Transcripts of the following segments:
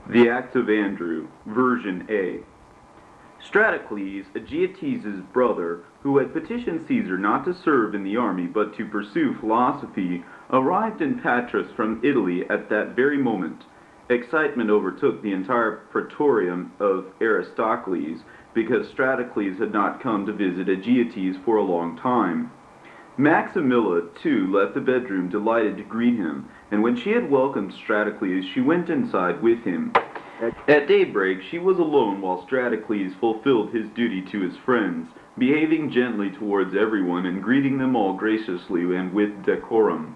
The Acts of Andrew, Version A. Stratocles, Aegeates' brother, who had petitioned Caesar not to serve in the army but to pursue philosophy, arrived in Patras from Italy at that very moment. Excitement overtook the entire praetorium of Aristocles, because Stratocles had not come to visit Aegeates for a long time. Maximilla, too, left the bedroom delighted to greet him, and when she had welcomed Stratocles, she went inside with him. At daybreak she was alone while Stratocles fulfilled his duty to his friends, behaving gently towards everyone and greeting them all graciously and with decorum.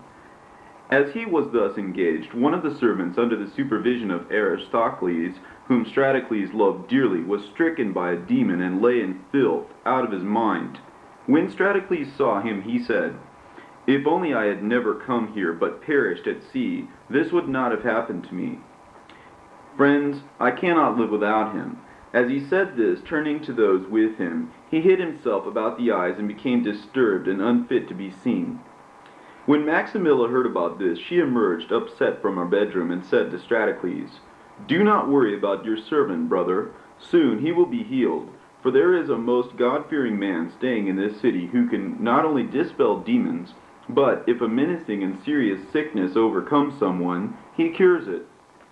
As he was thus engaged, one of the servants under the supervision of Aristocles, whom Stratocles loved dearly, was stricken by a demon and lay in filth, out of his mind. When Stratocles saw him, he said, "If only I had never come here, but perished at sea, this would not have happened to me. Friends, I cannot live without him." As he said this, turning to those with him, he hid himself about the eyes and became disturbed and unfit to be seen. When Maximilla heard about this, she emerged, upset, from her bedroom, and said to Stratocles, "Do not worry about your servant, brother. Soon he will be healed, for there is a most God-fearing man staying in this city who can not only dispel demons, but if a menacing and serious sickness overcomes someone, he cures it.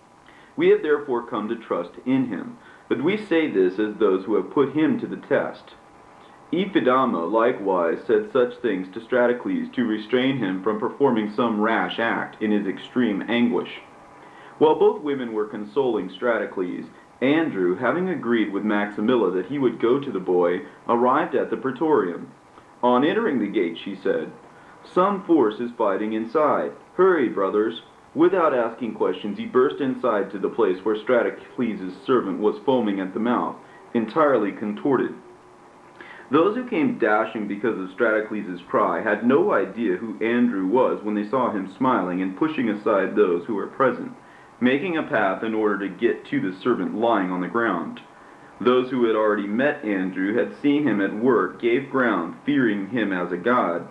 We have therefore come to trust in him, but we say this as those who have put him to the test." Ephidama likewise said such things to Stratocles to restrain him from performing some rash act in his extreme anguish. While both women were consoling Stratocles, Andrew, having agreed with Maximilla that he would go to the boy, arrived at the praetorium. On entering the gate, she said, "Some force is fighting inside. Hurry, brothers." Without asking questions, he burst inside to the place where Stratocles' servant was foaming at the mouth, entirely contorted. Those who came dashing because of Stratocles' cry had no idea who Andrew was when they saw him smiling and pushing aside those who were present, making a path in order to get to the servant lying on the ground. Those who had already met Andrew had seen him at work, gave ground, fearing him as a god.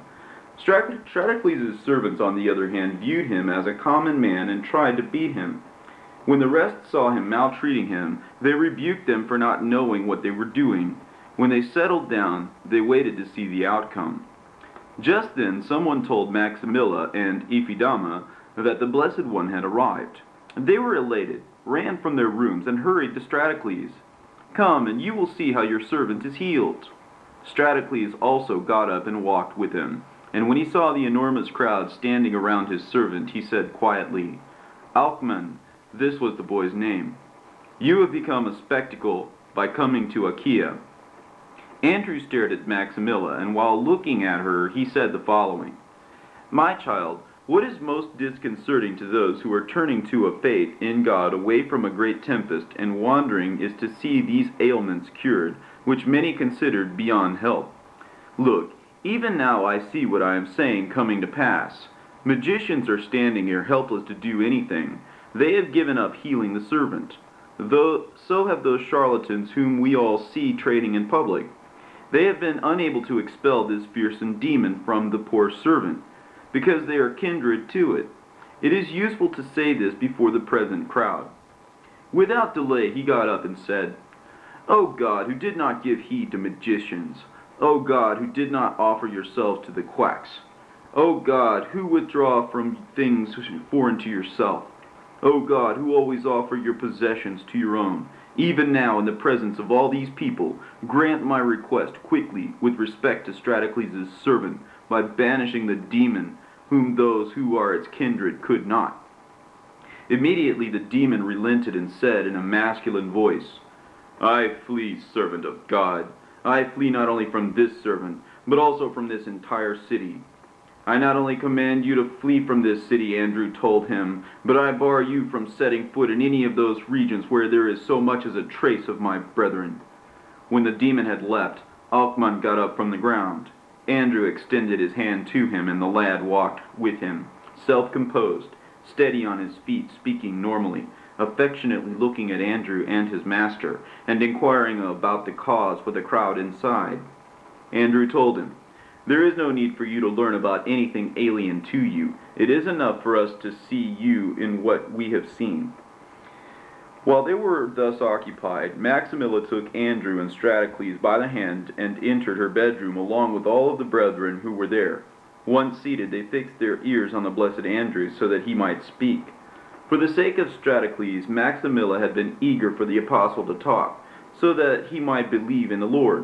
Stratocles' servants, on the other hand, viewed him as a common man and tried to beat him. When the rest saw him maltreating him, they rebuked them for not knowing what they were doing. When they settled down, they waited to see the outcome. Just then someone told Maximilla and Ephidama that the Blessed One had arrived. They were elated, ran from their rooms, and hurried to Stratocles. "Come, and you will see how your servant is healed." Stratocles also got up and walked with him. And when he saw the enormous crowd standing around his servant, he said quietly, "Alcman," this was the boy's name, "you have become a spectacle by coming to Achaia." Andrew stared at Maximilla, and while looking at her, he said the following, "My child, what is most disconcerting to those who are turning to a faith in God away from a great tempest and wandering is to see these ailments cured, which many considered beyond help. Look, even now I see what I am saying coming to pass. Magicians are standing here helpless to do anything. They have given up healing the servant. So have those charlatans whom we all see trading in public. They have been unable to expel this fearsome demon from the poor servant, because they are kindred to it. It is useful to say this before the present crowd." Without delay he got up and said, "O God, who did not give heed to magicians, O God, who did not offer yourselves to the quacks, O God, who withdraw from things foreign to yourself, O God, who always offer your possessions to your own, even now in the presence of all these people, grant my request quickly with respect to Stratocles' servant by banishing the demon whom those who are its kindred could not." Immediately the demon relented and said in a masculine voice, "I flee, servant of God. I flee not only from this servant, but also from this entire city. I not only command you to flee from this city," Andrew told him, "but I bar you from setting foot in any of those regions where there is so much as a trace of my brethren." When the demon had left, Alcman got up from the ground. Andrew extended his hand to him, and the lad walked with him, self-composed, steady on his feet, speaking normally, affectionately looking at Andrew and his master, and inquiring about the cause for the crowd inside. Andrew told him, "There is no need for you to learn about anything alien to you. It is enough for us to see you in what we have seen. While they were thus occupied, Maximilla took Andrew and Stratocles by the hand and entered her bedroom along with all of the brethren who were there. Once seated, they fixed their ears on the blessed Andrew so that he might speak. For the sake of Stratocles, Maximilla had been eager for the apostle to talk, so that he might believe in the Lord.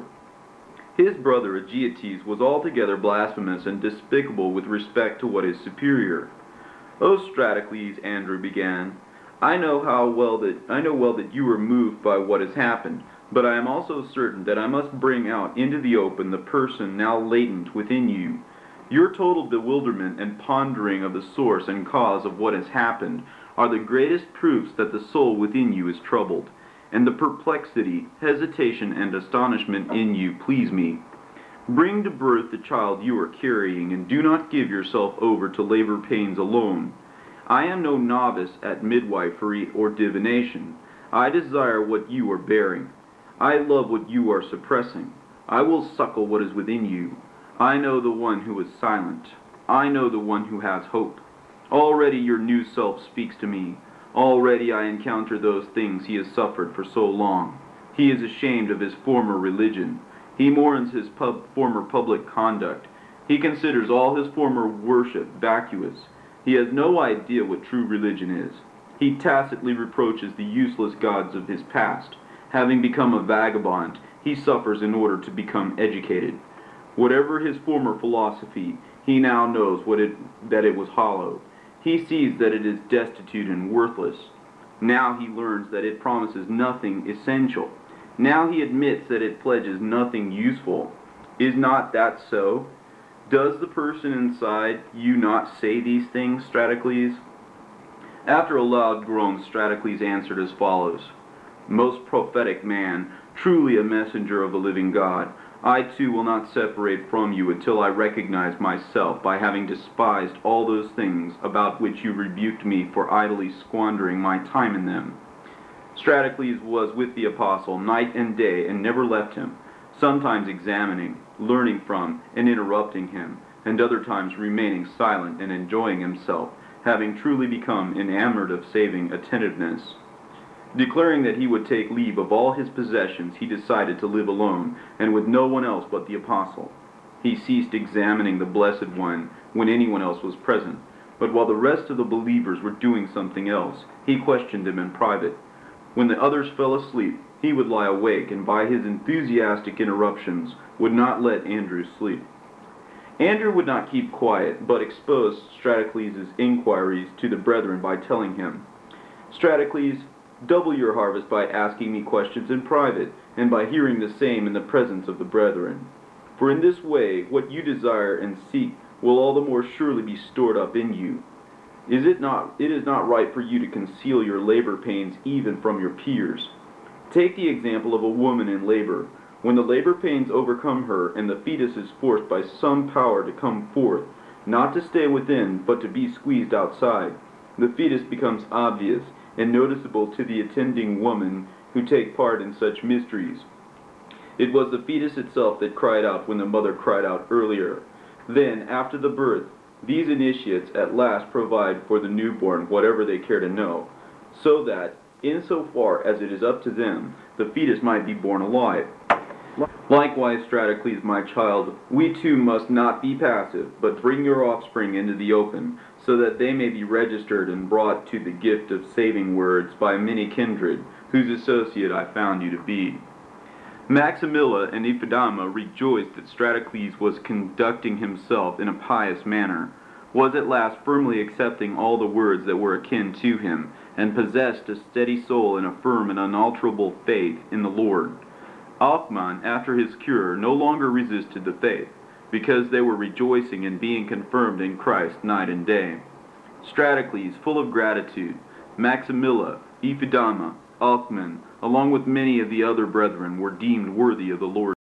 His brother Aegeates was altogether blasphemous and despicable with respect to what is superior. "O Stratocles," Andrew began, I know well that you are moved by what has happened, but I am also certain that I must bring out into the open the person now latent within you. Your total bewilderment and pondering of the source and cause of what has happened are the greatest proofs that the soul within you is troubled, and the perplexity, hesitation, and astonishment in you please me. Bring to birth the child you are carrying, and do not give yourself over to labor pains alone. I am no novice at midwifery or divination. I desire what you are bearing. I love what you are suppressing. I will suckle what is within you. I know the one who is silent. I know the one who has hope. Already your new self speaks to me. Already I encounter those things he has suffered for so long. He is ashamed of his former religion. He mourns his former public conduct. He considers all his former worship vacuous. He has no idea what true religion is. He tacitly reproaches the useless gods of his past. Having become a vagabond, he suffers in order to become educated. Whatever his former philosophy, he now knows that it was hollow. He sees that it is destitute and worthless. Now he learns that it promises nothing essential. Now he admits that it pledges nothing useful. Is not that so? Does the person inside you not say these things, Stratocles? After a loud groan, Stratocles answered as follows. Most prophetic man, truly a messenger of the living God, I too will not separate from you until I recognize myself by having despised all those things about which you rebuked me for idly squandering my time in them. Stratocles was with the apostle night and day and never left him, sometimes examining, learning from, and interrupting him, and other times remaining silent and enjoying himself, having truly become enamored of saving attentiveness. Declaring that he would take leave of all his possessions, he decided to live alone, and with no one else but the apostle. He ceased examining the Blessed One when anyone else was present, but while the rest of the believers were doing something else, he questioned them in private. When the others fell asleep, he would lie awake, and by his enthusiastic interruptions would not let Andrew sleep. Andrew would not keep quiet, but exposed Stratocles' inquiries to the brethren by telling him, Stratocles, double your harvest by asking me questions in private, and by hearing the same in the presence of the brethren. For in this way, what you desire and seek will all the more surely be stored up in you. It is not right for you to conceal your labor pains even from your peers. Take the example of a woman in labor. When the labor pains overcome her, and the fetus is forced by some power to come forth, not to stay within, but to be squeezed outside, the fetus becomes obvious and noticeable to the attending woman who take part in such mysteries. It was the fetus itself that cried out when the mother cried out earlier. Then, after the birth, these initiates at last provide for the newborn whatever they care to know, so that, insofar as it is up to them, the fetus might be born alive. Likewise, Stratocles, my child, we too must not be passive, but bring your offspring into the open, so that they may be registered and brought to the gift of saving words by many kindred, whose associate I found you to be. Maximilla and Ephidamas rejoiced that Stratocles was conducting himself in a pious manner, was at last firmly accepting all the words that were akin to him, and possessed a steady soul and a firm and unalterable faith in the Lord. Alcman, after his cure, no longer resisted the faith, because they were rejoicing in being confirmed in Christ night and day. Stratocles, full of gratitude, Maximilla, Ephidamas, Alcman, along with many of the other brethren, were deemed worthy of the Lord.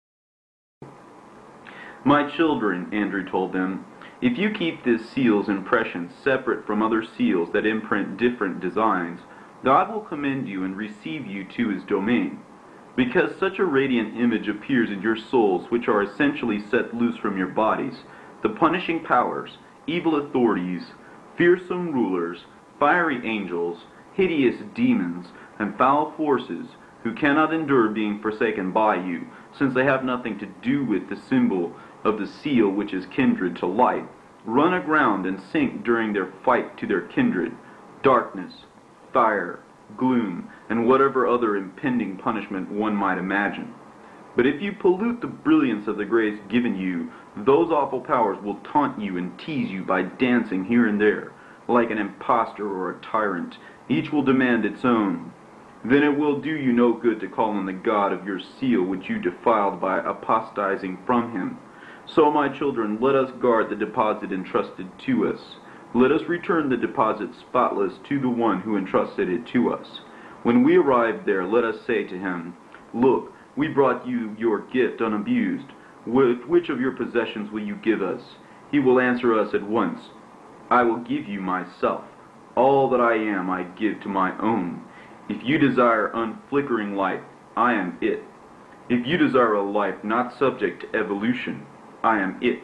My children, Andrew told them, if you keep this seal's impressions separate from other seals that imprint different designs, God will commend you and receive you to his domain. Because such a radiant image appears in your souls, which are essentially set loose from your bodies, the punishing powers, evil authorities, fearsome rulers, fiery angels, hideous demons, and foul forces, who cannot endure being forsaken by you, since they have nothing to do with the symbol of the seal which is kindred to light, run aground and sink during their fight to their kindred, darkness, fire, gloom, and whatever other impending punishment one might imagine. But if you pollute the brilliance of the grace given you, those awful powers will taunt you and tease you by dancing here and there, like an impostor or a tyrant. Each will demand its own. Then it will do you no good to call on the God of your seal, which you defiled by apostatizing from him. So, my children, let us guard the deposit entrusted to us. Let us return the deposit spotless to the one who entrusted it to us. When we arrive there, let us say to him, Look, we brought you your gift unabused. Which of your possessions will you give us? He will answer us at once, I will give you myself. All that I am I give to my own. If you desire unflickering light, I am it. If you desire a life not subject to evolution, I am it.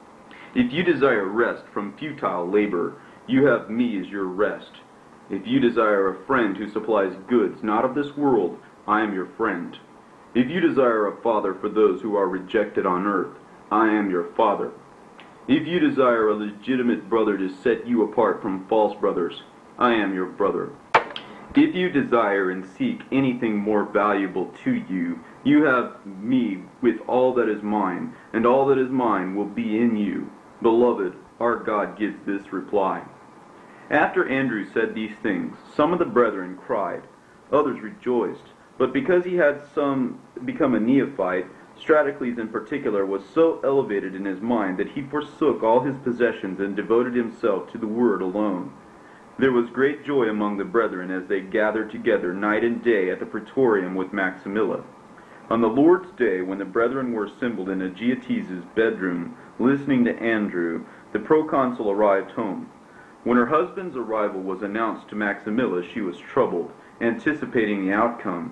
If you desire rest from futile labor, you have me as your rest. If you desire a friend who supplies goods not of this world, I am your friend. If you desire a father for those who are rejected on earth, I am your father. If you desire a legitimate brother to set you apart from false brothers, I am your brother. If you desire and seek anything more valuable to you, you have me with all that is mine, and all that is mine will be in you. Beloved, our God gives this reply. After Andrew said these things, some of the brethren cried, others rejoiced. But because he had become a neophyte, Stratocles in particular was so elevated in his mind that he forsook all his possessions and devoted himself to the word alone. There was great joy among the brethren as they gathered together night and day at the praetorium with Maximilla. On the Lord's day, when the brethren were assembled in Aegeates' bedroom, listening to Andrew, the proconsul arrived home. When her husband's arrival was announced to Maximilla, she was troubled, anticipating the outcome,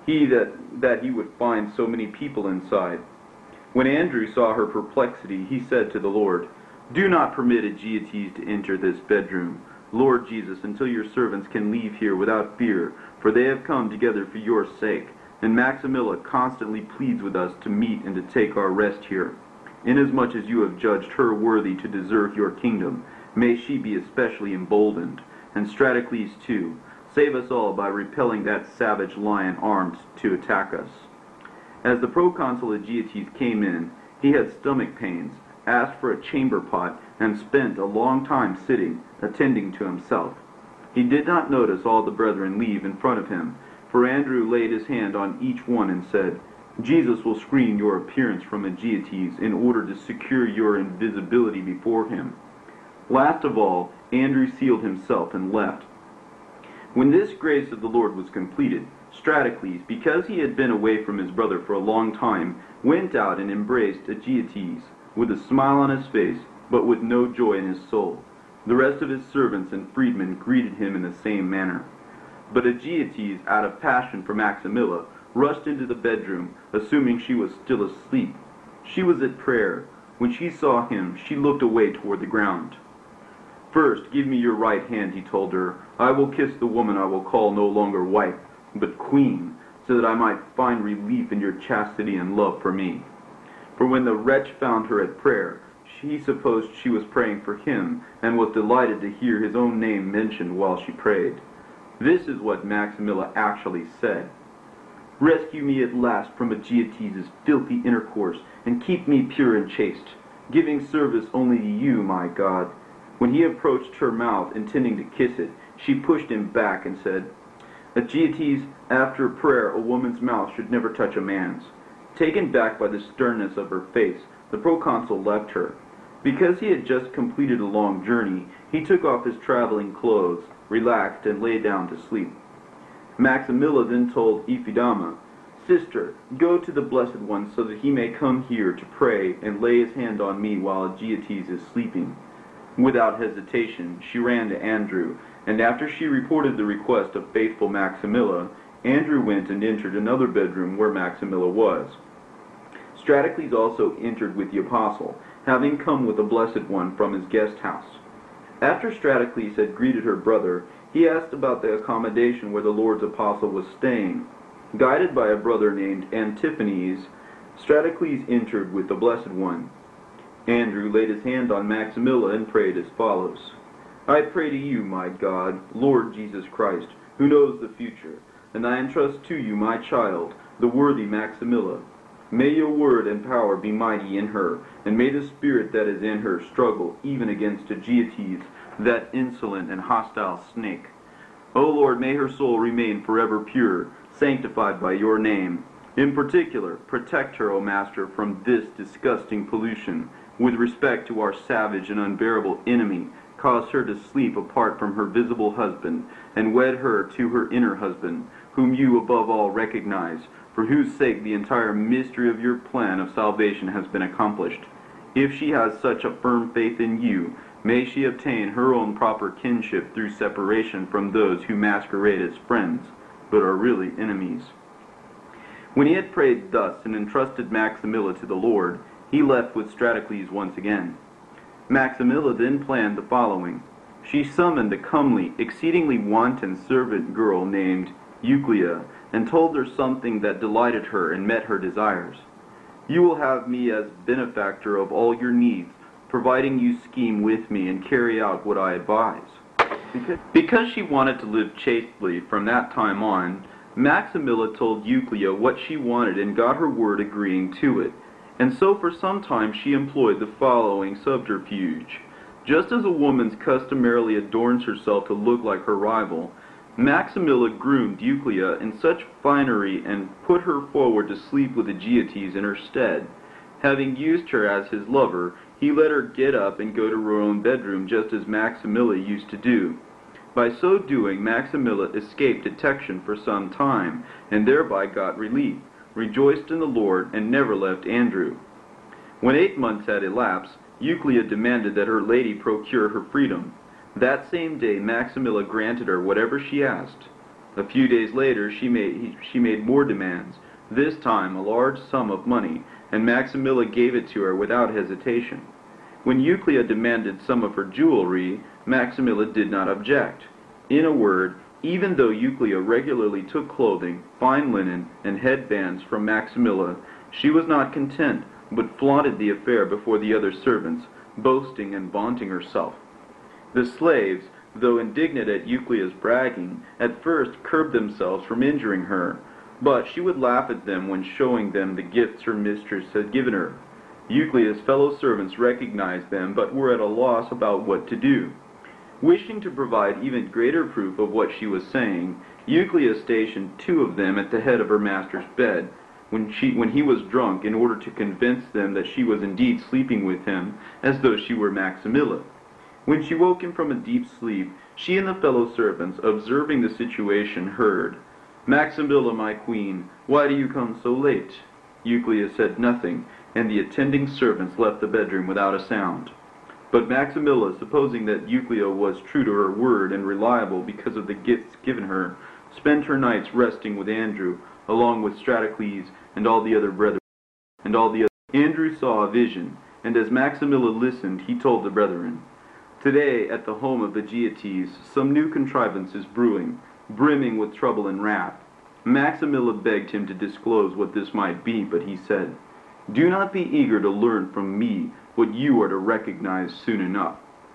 that he would find so many people inside. When Andrew saw her perplexity, he said to the Lord, Do not permit Aegeates to enter this bedroom, Lord Jesus, until your servants can leave here without fear, for they have come together for your sake. And Maximilla constantly pleads with us to meet and to take our rest here. Inasmuch as you have judged her worthy to deserve your kingdom, may she be especially emboldened, and Stratocles too. Save us all by repelling that savage lion armed to attack us. As the proconsul Aegeates came in, he had stomach pains, asked for a chamber pot, and spent a long time sitting, attending to himself. He did not notice all the brethren leave in front of him, for Andrew laid his hand on each one and said, Jesus will screen your appearance from Aegeates in order to secure your invisibility before him. Last of all, Andrew sealed himself and left. When this grace of the Lord was completed, Stratocles, because he had been away from his brother for a long time, went out and embraced Aegeates, with a smile on his face, but with no joy in his soul. The rest of his servants and freedmen greeted him in the same manner. But Aegeates, out of passion for Maximilla, rushed into the bedroom, assuming she was still asleep. She was at prayer. When she saw him, she looked away toward the ground. First, give me your right hand, he told her. I will kiss the woman I will call no longer wife, but queen, so that I might find relief in your chastity and love for me. For when the wretch found her at prayer, he supposed she was praying for him, and was delighted to hear his own name mentioned while she prayed. This is what Maximilla actually said. Rescue me at last from Aegeates' filthy intercourse, and keep me pure and chaste, giving service only to you, my God. When he approached her mouth, intending to kiss it, she pushed him back and said, Aegeates, after prayer, a woman's mouth should never touch a man's. Taken back by the sternness of her face, the proconsul left her. Because he had just completed a long journey, he took off his traveling clothes, relaxed, and lay down to sleep. Maximilla then told Ephidama, Sister, go to the Blessed One so that he may come here to pray and lay his hand on me while Aegeates is sleeping. Without hesitation, she ran to Andrew, and after she reported the request of faithful Maximilla, Andrew went and entered another bedroom where Maximilla was. Stratocles also entered with the apostle, having come with the Blessed One from his guest house. After Stratocles had greeted her brother, He asked about the accommodation where the Lord's apostle was staying. Guided by a brother named Antiphanes, Stratocles entered with the Blessed One. Andrew laid his hand on Maximilla and prayed as follows. I pray to you, my God, Lord Jesus Christ, who knows the future, and I entrust to you my child, the worthy Maximilla. May your word and power be mighty in her, and may the spirit that is in her struggle even against Aegeates, that insolent and hostile snake. O Lord, may her soul remain forever pure, sanctified by your name. In particular, protect her, O Master, from this disgusting pollution. With respect to our savage and unbearable enemy, cause her to sleep apart from her visible husband, and wed her to her inner husband, whom you above all recognize, for whose sake the entire mystery of your plan of salvation has been accomplished. If she has such a firm faith in you, may she obtain her own proper kinship through separation from those who masquerade as friends, but are really enemies. When he had prayed thus and entrusted Maximilla to the Lord, he left with Stratocles once again. Maximilla then planned the following. She summoned a comely, exceedingly wanton servant girl named Euclia, and told her something that delighted her and met her desires. You will have me as benefactor of all your needs, providing you scheme with me and carry out what I advise. Because she wanted to live chastely from that time on, Maximilla told Euclia what she wanted and got her word agreeing to it. And so for some time she employed the following subterfuge. Just as a woman customarily adorns herself to look like her rival, Maximilla groomed Euclia in such finery and put her forward to sleep with Aegeates in her stead. Having used her as his lover, he let her get up and go to her own bedroom just as Maximilla used to do. By so doing, Maximilla escaped detection for some time, and thereby got relief, rejoiced in the Lord, and never left Andrew. When 8 months had elapsed, Euclia demanded that her lady procure her freedom. That same day Maximilla granted her whatever she asked. A few days later she made more demands, this time a large sum of money, and Maximilla gave it to her without hesitation. When Euclia demanded some of her jewelry, Maximilla did not object. In a word, even though Euclia regularly took clothing, fine linen, and headbands from Maximilla, she was not content, but flaunted the affair before the other servants, boasting and vaunting herself. The slaves, though indignant at Euclia's bragging, at first curbed themselves from injuring her, but she would laugh at them when showing them the gifts her mistress had given her. Euclia's fellow servants recognized them, but were at a loss about what to do. Wishing to provide even greater proof of what she was saying, Euclia stationed 2 of them at the head of her master's bed, when he was drunk, in order to convince them that she was indeed sleeping with him, as though she were Maximilla. When she woke him from a deep sleep, she and the fellow servants, observing the situation, heard, "Maximilla, my queen, why do you come so late?" Euclia said nothing, and the attending servants left the bedroom without a sound. But Maximilla, supposing that Euclia was true to her word and reliable because of the gifts given her, spent her nights resting with Andrew, along with Stratocles and all the other brethren. Andrew saw a vision, and as Maximilla listened, he told the brethren, "Today, at the home of Aegeates, some new contrivance is brewing, brimming with trouble and wrath." Maximilla begged him to disclose what this might be, but he said, "Do not be eager to learn from me what you are to recognize soon enough."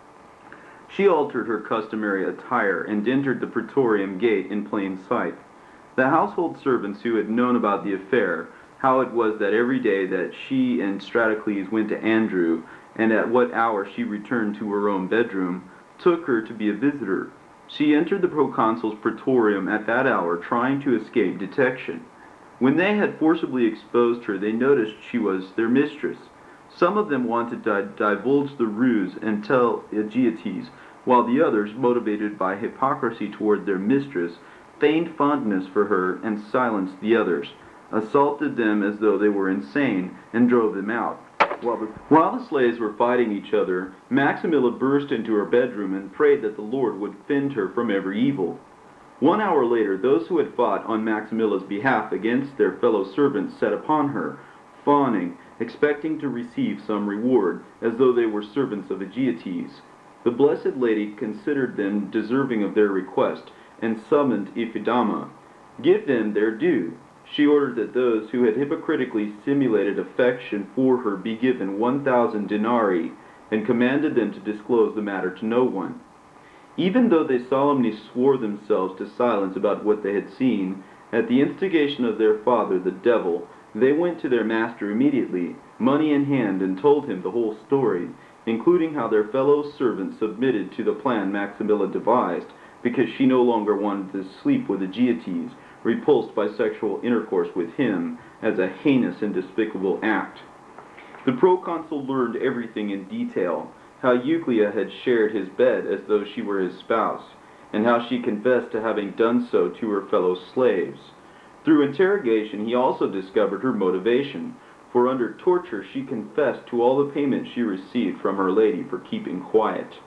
She altered her customary attire and entered the Praetorium gate in plain sight. The household servants who had known about the affair, how it was that every day that she and Stratocles went to Andrew, and at what hour she returned to her own bedroom, took her to be a visitor. She entered the proconsul's praetorium at that hour, trying to escape detection. When they had forcibly exposed her, they noticed she was their mistress. Some of them wanted to divulge the ruse and tell Aegeates, while the others, motivated by hypocrisy toward their mistress, feigned fondness for her and silenced the others, assaulted them as though they were insane, and drove them out. While the slaves were fighting each other, Maximilla burst into her bedroom and prayed that the Lord would fend her from every evil. 1 hour later, those who had fought on Maximilla's behalf against their fellow servants set upon her, fawning, expecting to receive some reward, as though they were servants of Aegeates. The Blessed Lady considered them deserving of their request, and summoned Iphidanma. "Give them their due." She ordered that those who had hypocritically simulated affection for her be given 1,000 denarii, and commanded them to disclose the matter to no one. Even though they solemnly swore themselves to silence about what they had seen, at the instigation of their father, the devil, they went to their master immediately, money in hand, and told him the whole story, including how their fellow servants submitted to the plan Maximilla devised, because she no longer wanted to sleep with Aegeates, repulsed by sexual intercourse with him as a heinous and despicable act. The proconsul learned everything in detail, how Euclea had shared his bed as though she were his spouse, and how she confessed to having done so to her fellow slaves. Through interrogation he also discovered her motivation, for under torture she confessed to all the payment she received from her lady for keeping quiet.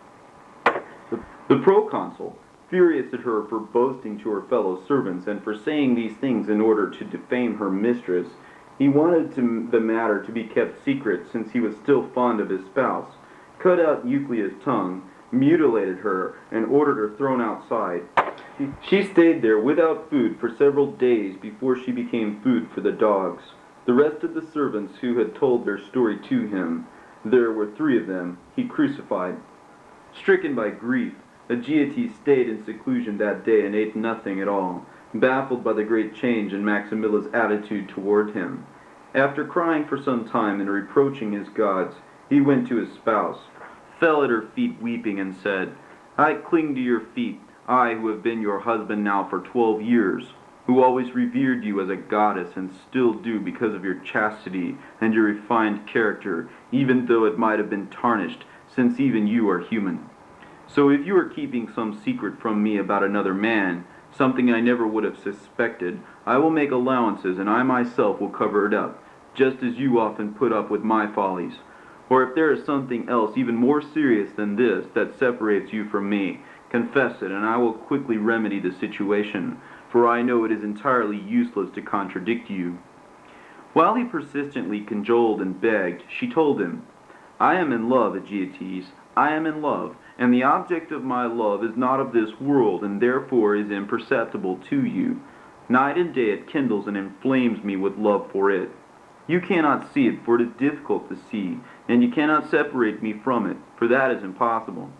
The proconsul, furious at her for boasting to her fellow servants and for saying these things in order to defame her mistress, he wanted the matter to be kept secret since he was still fond of his spouse, cut out Euclea's tongue, mutilated her, and ordered her thrown outside. She stayed there without food for several days before she became food for the dogs. The rest of the servants who had told their story to him, there were 3 of them, he crucified. Stricken by grief, Aegeates stayed in seclusion that day and ate nothing at all, baffled by the great change in Maximilla's attitude toward him. After crying for some time and reproaching his gods, he went to his spouse, fell at her feet weeping, and said, "I cling to your feet, I who have been your husband now for 12 years, who always revered you as a goddess and still do because of your chastity and your refined character, even though it might have been tarnished, since even you are human. So if you are keeping some secret from me about another man, something I never would have suspected, I will make allowances and I myself will cover it up, just as you often put up with my follies. Or if there is something else even more serious than this that separates you from me, confess it and I will quickly remedy the situation, for I know it is entirely useless to contradict you." While he persistently cajoled and begged, she told him, "I am in love, Aegeates, I am in love, and the object of my love is not of this world, and therefore is imperceptible to you. Night and day it kindles and inflames me with love for it. You cannot see it, for it is difficult to see, and you cannot separate me from it, for that is impossible.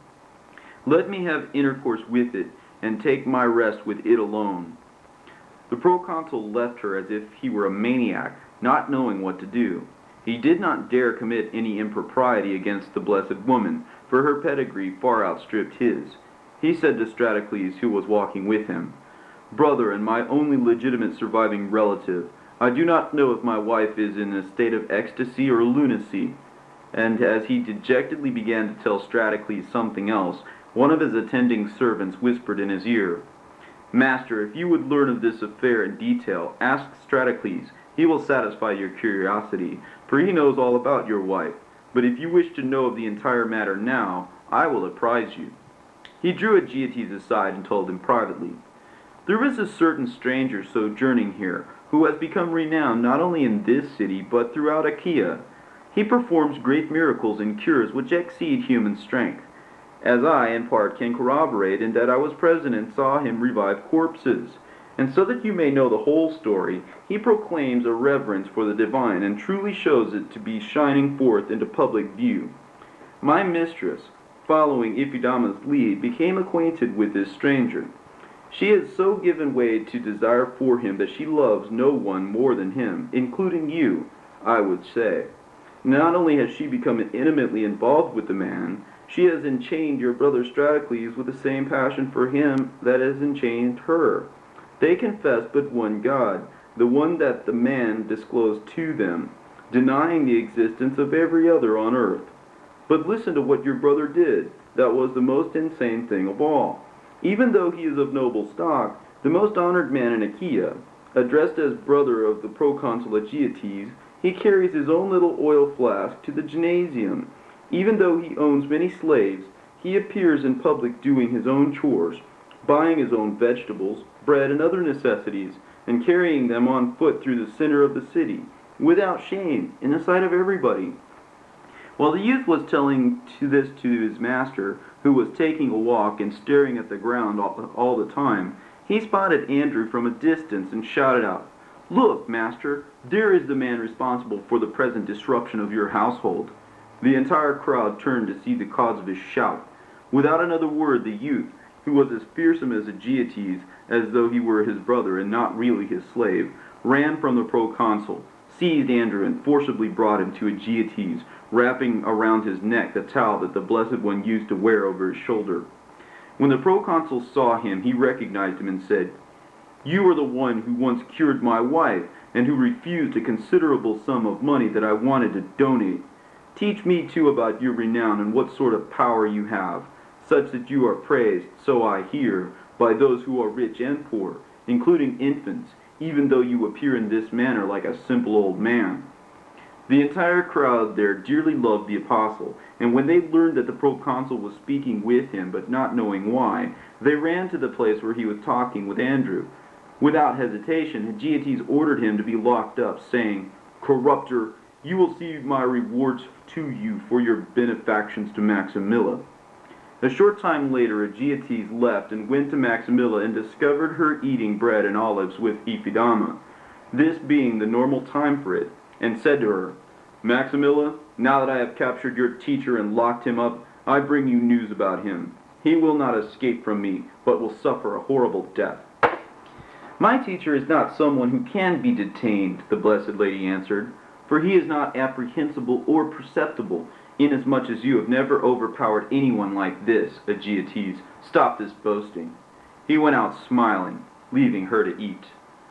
Let me have intercourse with it, and take my rest with it alone." The proconsul left her as if he were a maniac, not knowing what to do. He did not dare commit any impropriety against the blessed woman, for her pedigree far outstripped his. He said to Stratocles, who was walking with him, "Brother, and my only legitimate surviving relative, I do not know if my wife is in a state of ecstasy or lunacy." And as he dejectedly began to tell Stratocles something else, one of his attending servants whispered in his ear, "Master, if you would learn of this affair in detail, ask Stratocles. He will satisfy your curiosity, for he knows all about your wife. But if you wish to know of the entire matter now, I will apprise you." He drew Aegeates aside and told him privately, "There is a certain stranger sojourning here, who has become renowned not only in this city, but throughout Achaea. He performs great miracles and cures which exceed human strength, as I, in part, can corroborate in that I was present and saw him revive corpses. And so that you may know the whole story, he proclaims a reverence for the divine, and truly shows it to be shining forth into public view. My mistress, following Iphidanma's lead, became acquainted with this stranger. She has so given way to desire for him that she loves no one more than him, including you, I would say. Not only has she become intimately involved with the man, she has enchained your brother Stratocles with the same passion for him that has enchained her. They confess but one God, the one that the man disclosed to them, denying the existence of every other on earth. But listen to what your brother did. That was the most insane thing of all. Even though he is of noble stock, the most honored man in Achaea, addressed as brother of the proconsul Aegeates, he carries his own little oil flask to the gymnasium. Even though he owns many slaves, he appears in public doing his own chores, buying his own vegetables, bread, and other necessities, and carrying them on foot through the center of the city, without shame, in the sight of everybody." While the youth was telling this to his master, who was taking a walk and staring at the ground all the time, he spotted Andrew from a distance and shouted out, "Look, master, there is the man responsible for the present disruption of your household." The entire crowd turned to see the cause of his shout. Without another word, the youth, who was as fearsome as Aegeates, as though he were his brother and not really his slave, ran from the proconsul, seized Andrew, and forcibly brought him to Aegeates, wrapping around his neck the towel that the Blessed One used to wear over his shoulder. When the proconsul saw him, he recognized him and said, "You are the one who once cured my wife, and who refused a considerable sum of money that I wanted to donate. Teach me too about your renown and what sort of power you have, such that you are praised, so I hear, by those who are rich and poor, including infants, even though you appear in this manner like a simple old man." The entire crowd there dearly loved the apostle, and when they learned that the proconsul was speaking with him, but not knowing why, they ran to the place where he was talking with Andrew. Without hesitation, Aegeates ordered him to be locked up, saying, "Corrupter, you will see my rewards to you for your benefactions to Maximilla." A short time later, Aegeates left and went to Maximilla and discovered her eating bread and olives with Ephidamas, this being the normal time for it, and said to her, "Maximilla, now that I have captured your teacher and locked him up, I bring you news about him. He will not escape from me, but will suffer a horrible death." "My teacher is not someone who can be detained," the Blessed Lady answered, "for he is not apprehensible or perceptible, inasmuch as you have never overpowered anyone like this." Aegeates stopped this boasting. He went out smiling, leaving her to eat.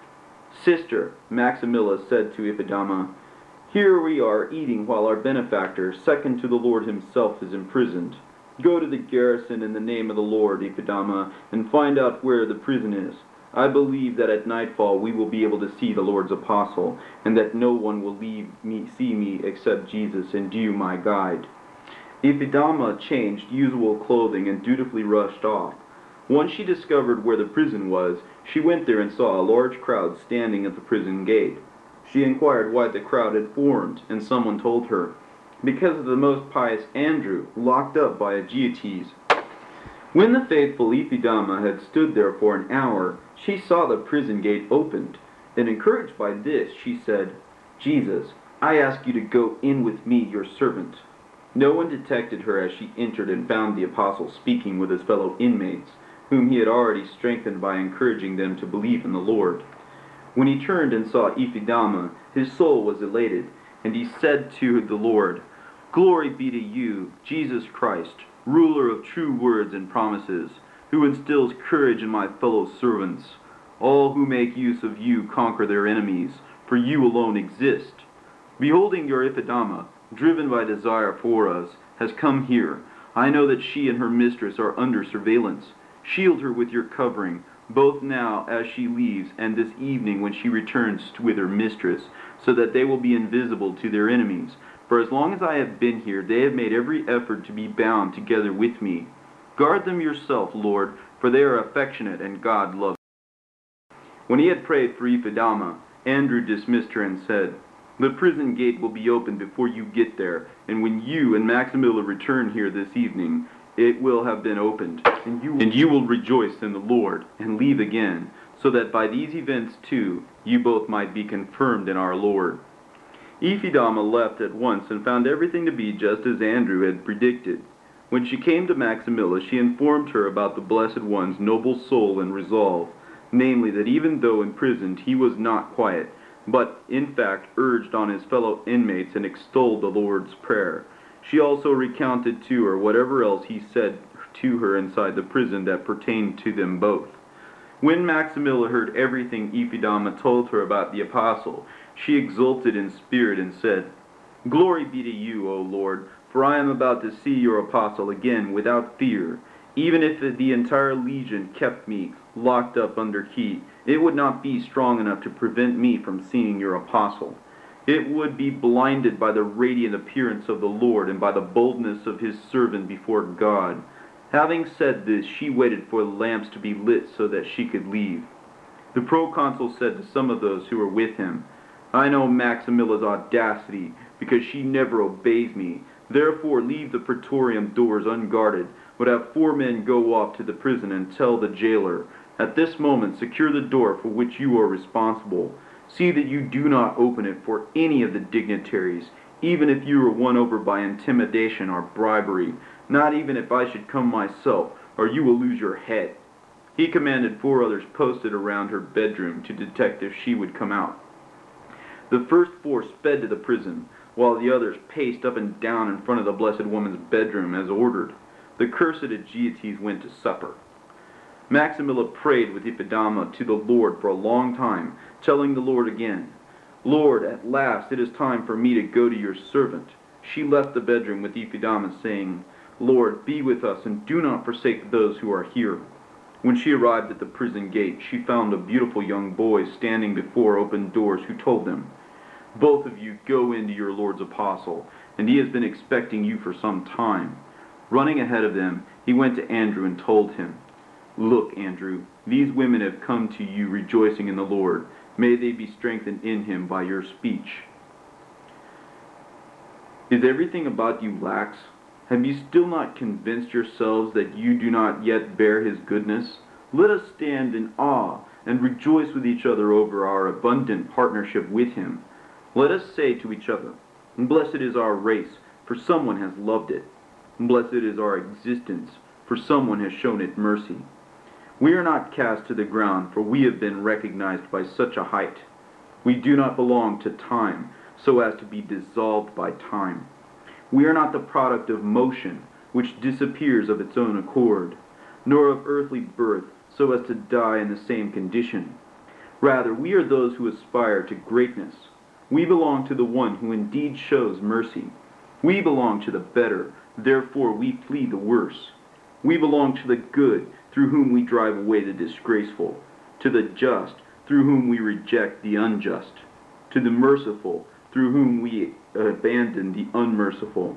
"Sister," Maximilla said to Ephidamas, "here we are eating while our benefactor, second to the Lord himself, is imprisoned. Go to the garrison in the name of the Lord, Ephidamas, and find out where the prison is. I believe that at nightfall we will be able to see the Lord's apostle, and that no one will see me except Jesus and you, my guide." Ephidamas changed usual clothing and dutifully rushed off. Once she discovered where the prison was, she went there and saw a large crowd standing at the prison gate. She inquired why the crowd had formed, and someone told her, "Because of the most pious Andrew, locked up by Aegeates." When the faithful Ephidamas had stood there for an hour, she saw the prison gate opened, and encouraged by this, she said, "Jesus, I ask you to go in with me, your servant." No one detected her as she entered and found the apostle speaking with his fellow inmates, whom he had already strengthened by encouraging them to believe in the Lord. When he turned and saw Ephidamas, his soul was elated, and he said to the Lord, "Glory be to you, Jesus Christ, ruler of true words and promises, who instills courage in my fellow servants. All who make use of you conquer their enemies, for you alone exist. Beholding your Ephidamas, driven by desire for us, has come here. I know that she and her mistress are under surveillance. Shield her with your covering, both now as she leaves and this evening when she returns with her mistress, so that they will be invisible to their enemies. For as long as I have been here, they have made every effort to be bound together with me. Guard them yourself, Lord, for they are affectionate and God loves them." When he had prayed for Ephidamas, Andrew dismissed her and said, "The prison gate will be open before you get there, and when you and Maximilla return here this evening, it will have been opened, and you will rejoice in the Lord, and leave again, so that by these events too you both might be confirmed in our Lord." Ephidamas left at once and found everything to be just as Andrew had predicted. When she came to Maximilla, she informed her about the Blessed One's noble soul and resolve, namely that even though imprisoned he was not quiet, but in fact urged on his fellow inmates and extolled the Lord's Prayer. She also recounted to her whatever else he said to her inside the prison that pertained to them both. When Maximilla heard everything Ephidamas told her about the apostle, she exulted in spirit and said, "Glory be to you, O Lord, for I am about to see your apostle again without fear. Even if the entire legion kept me locked up under key, it would not be strong enough to prevent me from seeing your apostle. It would be blinded by the radiant appearance of the Lord and by the boldness of his servant before God." Having said this, she waited for the lamps to be lit so that she could leave. The proconsul said to some of those who were with him, "I know Maximilla's audacity, because she never obeys me. Therefore leave the praetorium doors unguarded, would have 4 men go off to the prison and tell the jailer, "At this moment secure the door for which you are responsible. See that you do not open it for any of the dignitaries, even if you are won over by intimidation or bribery, not even if I should come myself, or you will lose your head." He commanded 4 others posted around her bedroom to detect if she would come out. The first 4 sped to the prison, while the others paced up and down in front of the Blessed Woman's bedroom as ordered. The cursed Aegeates went to supper. Maximilla prayed with Epidamna to the Lord for a long time, telling the Lord again, "Lord, at last it is time for me to go to your servant." She left the bedroom with Epidamna, saying, "Lord, be with us, and do not forsake those who are here." When she arrived at the prison gate, she found a beautiful young boy standing before open doors, who told them, "Both of you go into your Lord's apostle, and he has been expecting you for some time." Running ahead of them, he went to Andrew and told him, "Look, Andrew, these women have come to you rejoicing in the Lord. May they be strengthened in him by your speech." Is everything about you lax? Have you still not convinced yourselves that you do not yet bear his goodness? Let us stand in awe and rejoice with each other over our abundant partnership with him. Let us say to each other, "Blessed is our race, for someone has loved it. Blessed is our existence, for someone has shown it mercy." We are not cast to the ground, for we have been recognized by such a height. We do not belong to time, so as to be dissolved by time. We are not the product of motion, which disappears of its own accord, nor of earthly birth, so as to die in the same condition. Rather, we are those who aspire to greatness. We belong to the one who indeed shows mercy. We belong to the better, therefore we flee the worse. We belong to the good, through whom we drive away the disgraceful, to the just, through whom we reject the unjust, to the merciful, through whom we abandon the unmerciful,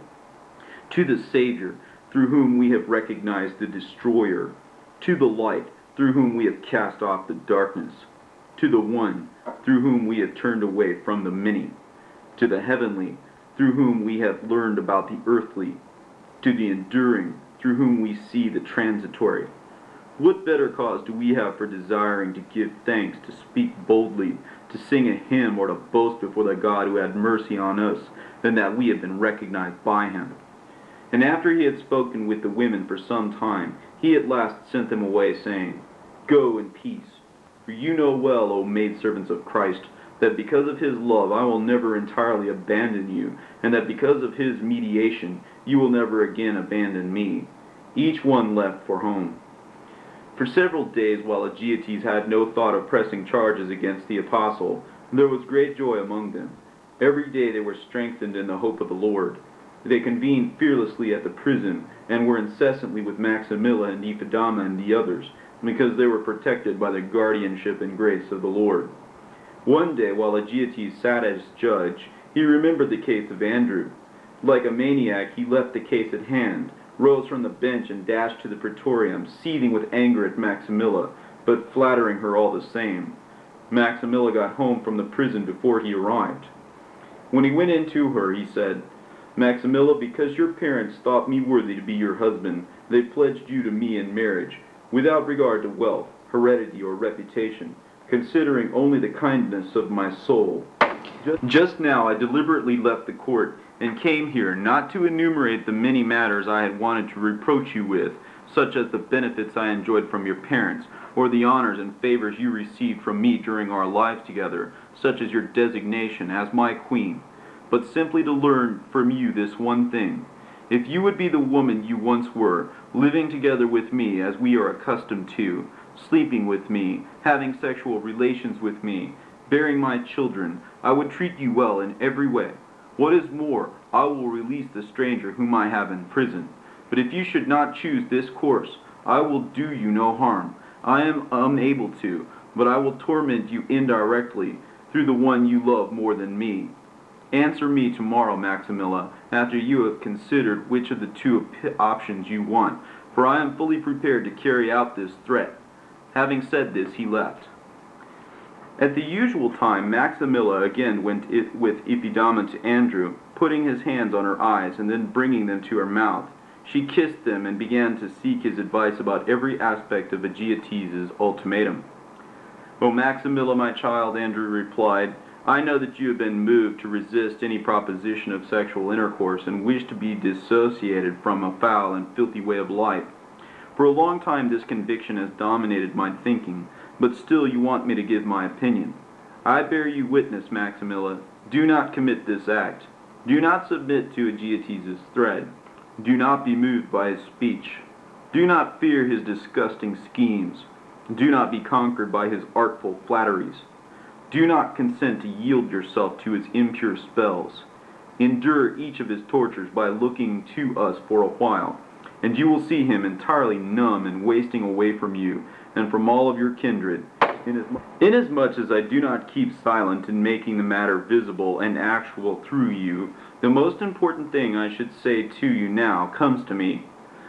to the Savior, through whom we have recognized the destroyer, to the light, through whom we have cast off the darkness, to the one, through whom we have turned away from the many, to the heavenly, through whom we have learned about the earthly, to the enduring, through whom we see the transitory. What better cause do we have for desiring to give thanks, to speak boldly, to sing a hymn, or to boast before the God who had mercy on us, than that we have been recognized by him? And after he had spoken with the women for some time, he at last sent them away, saying, "Go in peace. For you know well, O maidservants of Christ, that because of his love I will never entirely abandon you, and that because of his mediation you will never again abandon me." Each one left for home. For several days, while Aegeates had no thought of pressing charges against the apostle, there was great joy among them. Every day they were strengthened in the hope of the Lord. They convened fearlessly at the prison, and were incessantly with Maximilla and Epidamna and the others, because they were protected by the guardianship and grace of the Lord. One day, while Aegeates sat as judge, he remembered the case of Andrew. Like a maniac, he left the case at hand, rose from the bench, and dashed to the praetorium, seething with anger at Maximilla, but flattering her all the same. Maximilla got home from the prison before he arrived. When he went in to her, he said, "Maximilla, because your parents thought me worthy to be your husband, they pledged you to me in marriage, without regard to wealth, heredity, or reputation, considering only the kindness of my soul. Just now I deliberately left the court and came here, not to enumerate the many matters I had wanted to reproach you with, such as the benefits I enjoyed from your parents, or the honors and favors you received from me during our lives together, such as your designation as my queen, but simply to learn from you this one thing. If you would be the woman you once were, living together with me as we are accustomed to, sleeping with me, having sexual relations with me, bearing my children, I would treat you well in every way. What is more, I will release the stranger whom I have in prison. But if you should not choose this course, I will do you no harm. I am unable to, but I will torment you indirectly through the one you love more than me. Answer me tomorrow, Maximilla, after you have considered which of the two options you want, for I am fully prepared to carry out this threat." Having said this, he left. At the usual time, Maximilla again went with Epidamna to Andrew, putting his hands on her eyes and then bringing them to her mouth. She kissed them and began to seek his advice about every aspect of Aegeates' ultimatum. "O Maximilla, my child," Andrew replied, "I know that you have been moved to resist any proposition of sexual intercourse and wish to be dissociated from a foul and filthy way of life. For a long time this conviction has dominated my thinking, but still you want me to give my opinion. I bear you witness, Maximilla, do not commit this act. Do not submit to Aegeates' threat. Do not be moved by his speech. Do not fear his disgusting schemes. Do not be conquered by his artful flatteries. Do not consent to yield yourself to his impure spells. Endure each of his tortures by looking to us for a while, and you will see him entirely numb and wasting away from you and from all of your kindred. Inasmuch as I do not keep silent in making the matter visible and actual through you, the most important thing I should say to you now comes to me.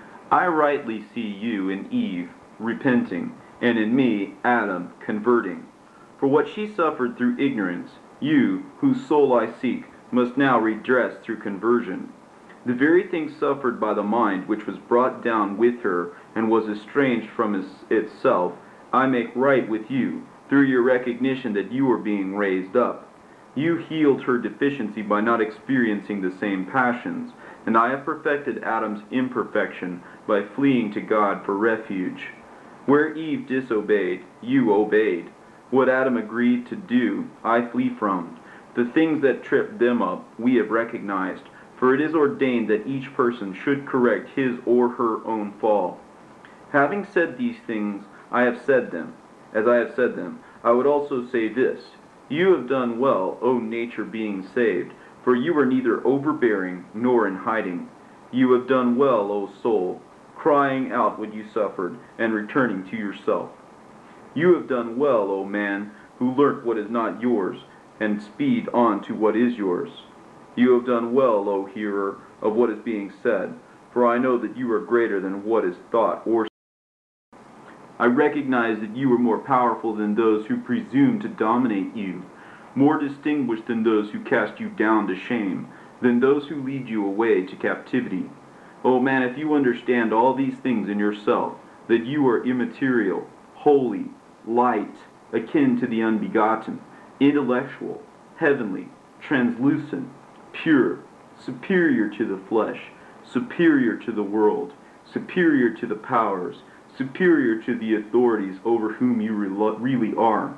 I rightly see you in Eve repenting, and in me, Adam, converting. For what she suffered through ignorance, you, whose soul I seek, must now redress through conversion. The very thing suffered by the mind which was brought down with her and was estranged from itself, I make right with you, through your recognition that you are being raised up. You healed her deficiency by not experiencing the same passions, and I have perfected Adam's imperfection by fleeing to God for refuge. Where Eve disobeyed, you obeyed. What Adam agreed to do, I flee from. The things that tripped them up, we have recognized, for it is ordained that each person should correct his or her own fall. Having said these things, I have said them. As I have said them, I would also say this. You have done well, O nature being saved, for you are neither overbearing nor in hiding. You have done well, O soul, crying out what you suffered, and returning to yourself. You have done well, O man, who learnt what is not yours, and speed on to what is yours. You have done well, O hearer, of what is being said, for I know that you are greater than what is thought or said. I recognize that you are more powerful than those who presume to dominate you, more distinguished than those who cast you down to shame, than those who lead you away to captivity. O man, if you understand all these things in yourself, that you are immaterial, holy, light, akin to the unbegotten, intellectual, heavenly, translucent, pure, superior to the flesh, superior to the world, superior to the powers, superior to the authorities over whom you really are.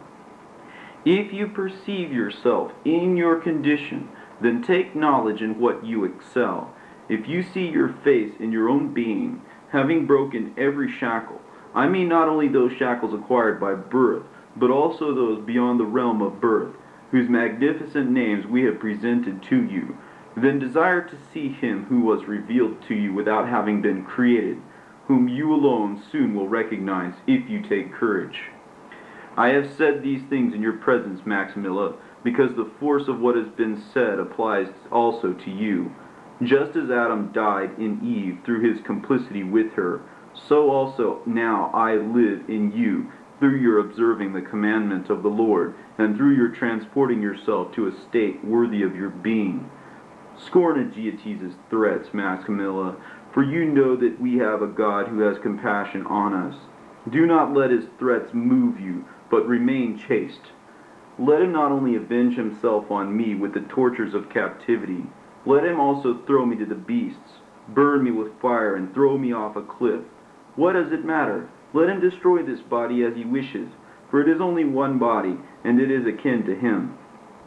If you perceive yourself in your condition, then take knowledge in what you excel. If you see your face in your own being, having broken every shackle, I mean not only those shackles acquired by birth, but also those beyond the realm of birth, whose magnificent names we have presented to you, then desire to see him who was revealed to you without having been created, whom you alone soon will recognize if you take courage. I have said these things in your presence, Maximilla, because the force of what has been said applies also to you. Just as Adam died in Eve through his complicity with her, so also now I live in you through your observing the commandment of the Lord, and through your transporting yourself to a state worthy of your being. Scorn Aegeates' threats, Maximilla, for you know that we have a God who has compassion on us. Do not let his threats move you, but remain chaste. Let him not only avenge himself on me with the tortures of captivity, let him also throw me to the beasts, burn me with fire, and throw me off a cliff. What does it matter? Let him destroy this body as he wishes, for it is only one body, and it is akin to him.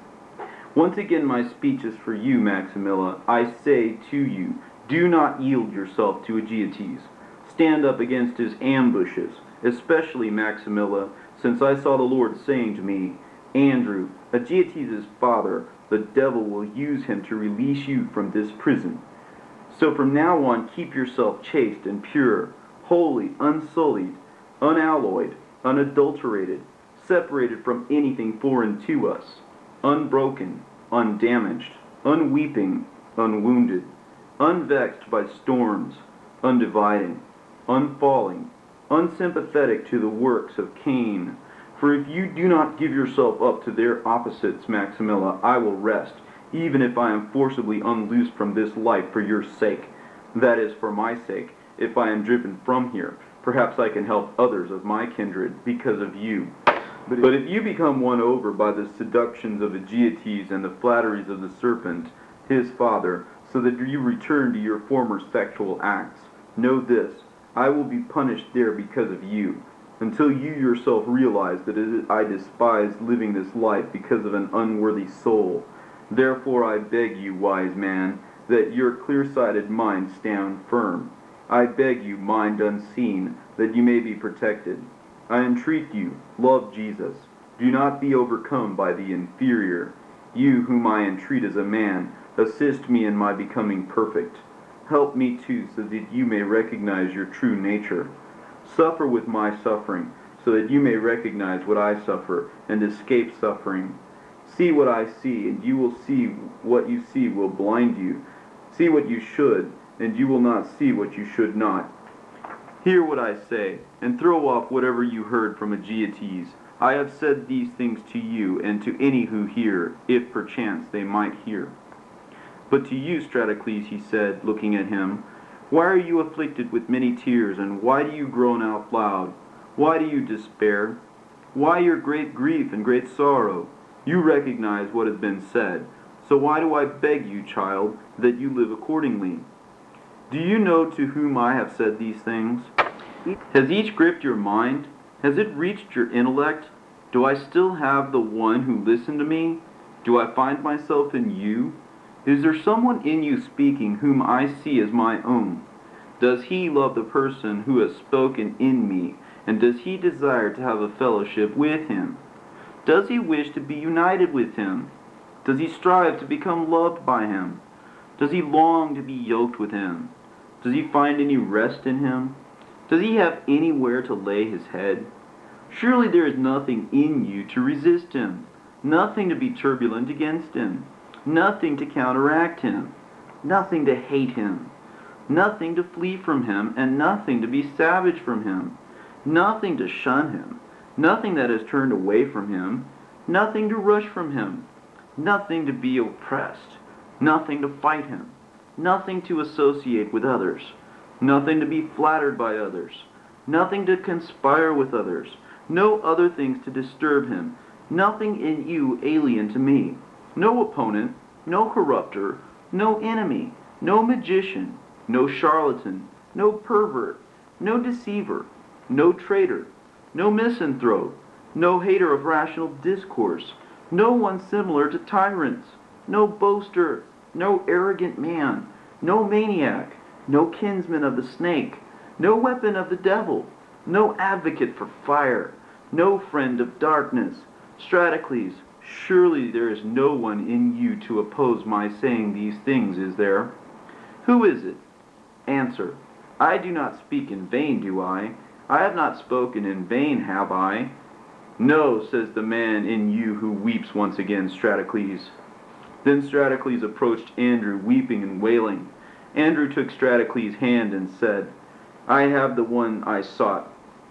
Once again my speech is for you, Maximilla. I say to you, do not yield yourself to Aegeates. Stand up against his ambushes, especially Maximilla, since I saw the Lord saying to me, Andrew, Aegeates' father, the devil will use him to release you from this prison. So from now on keep yourself chaste and pure, holy, unsullied, unalloyed, unadulterated, separated from anything foreign to us, unbroken, undamaged, unweeping, unwounded, unvexed by storms, undividing, unfalling, unsympathetic to the works of Cain. For if you do not give yourself up to their opposites, Maximilla, I will rest, even if I am forcibly unloosed from this life for your sake. That is for my sake. If I am driven from here, perhaps I can help others of my kindred because of you. But if you become won over by the seductions of Aegeates and the flatteries of the serpent, his father, so that you return to your former sexual acts, know this, I will be punished there because of you, until you yourself realize that I despise living this life because of an unworthy soul. Therefore I beg you, wise man, that your clear-sighted mind stand firm. I beg you, mind unseen, that you may be protected. I entreat you, love Jesus. Do not be overcome by the inferior. You, whom I entreat as a man, assist me in my becoming perfect. Help me too, so that you may recognize your true nature. Suffer with my suffering, so that you may recognize what I suffer, and escape suffering. See what I see, and you will see what you see will blind you. See what you should, and you will not see what you should not. Hear what I say, and throw off whatever you heard from Aegeates. I have said these things to you, and to any who hear, if perchance they might hear. But to you, Stratocles, he said, looking at him, why are you afflicted with many tears, and why do you groan out loud? Why do you despair? Why your great grief and great sorrow? You recognize what has been said, so why do I beg you, child, that you live accordingly? Do you know to whom I have said these things? Has each gripped your mind? Has it reached your intellect? Do I still have the one who listened to me? Do I find myself in you? Is there someone in you speaking whom I see as my own? Does he love the person who has spoken in me, and does he desire to have a fellowship with him? Does he wish to be united with him? Does he strive to become loved by him? Does he long to be yoked with him? Does he find any rest in him? Does he have anywhere to lay his head? Surely there is nothing in you to resist him, nothing to be turbulent against him, nothing to counteract him, nothing to hate him, nothing to flee from him, and nothing to be savage from him, nothing to shun him, nothing that is turned away from him, nothing to rush from him, nothing to be oppressed, nothing to fight him, nothing to associate with others, nothing to be flattered by others, nothing to conspire with others, no other things to disturb him, nothing in you alien to me, no opponent, no corrupter, no enemy, no magician, no charlatan, no pervert, no deceiver, no traitor, no misanthrope, no hater of rational discourse, no one similar to tyrants, no boaster, no arrogant man, no maniac, no kinsman of the snake, no weapon of the devil, no advocate for fire, no friend of darkness. Stratocles, surely there is no one in you to oppose my saying these things, is there? Who is it? Answer. I do not speak in vain, do I? I have not spoken in vain, have I? No, says the man in you who weeps once again, Stratocles. Then Stratocles approached Andrew, weeping and wailing. Andrew took Stratocles' hand and said, I have the one I sought.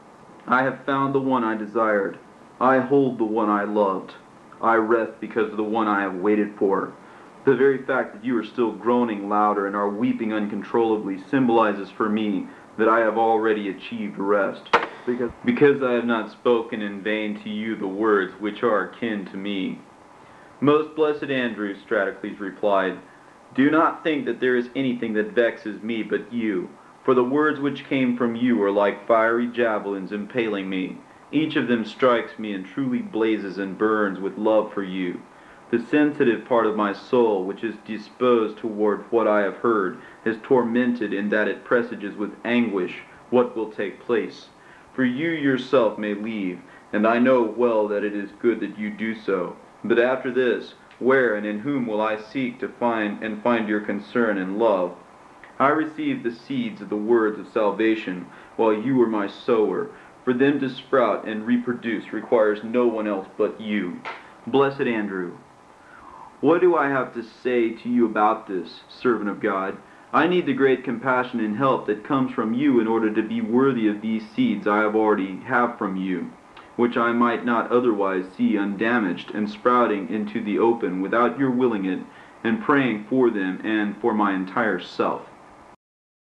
I have found the one I desired. I hold the one I loved. I rest because of the one I have waited for. The very fact that you are still groaning louder and are weeping uncontrollably symbolizes for me that I have already achieved rest, because I have not spoken in vain to you the words which are akin to me. Most blessed Andrew, Stratocles replied, do not think that there is anything that vexes me but you, for the words which came from you are like fiery javelins impaling me. Each of them strikes me and truly blazes and burns with love for you. The sensitive part of my soul, which is disposed toward what I have heard, is tormented in that it presages with anguish what will take place. For you yourself may leave, and I know well that it is good that you do so. But after this, where and in whom will I seek to find your concern and love? I received the seeds of the words of salvation, while you were my sower. For them to sprout and reproduce requires no one else but you. Blessed Andrew, what do I have to say to you about this, servant of God? I need the great compassion and help that comes from you in order to be worthy of these seeds I already have from you, which I might not otherwise see undamaged and sprouting into the open without your willing it, and praying for them and for my entire self.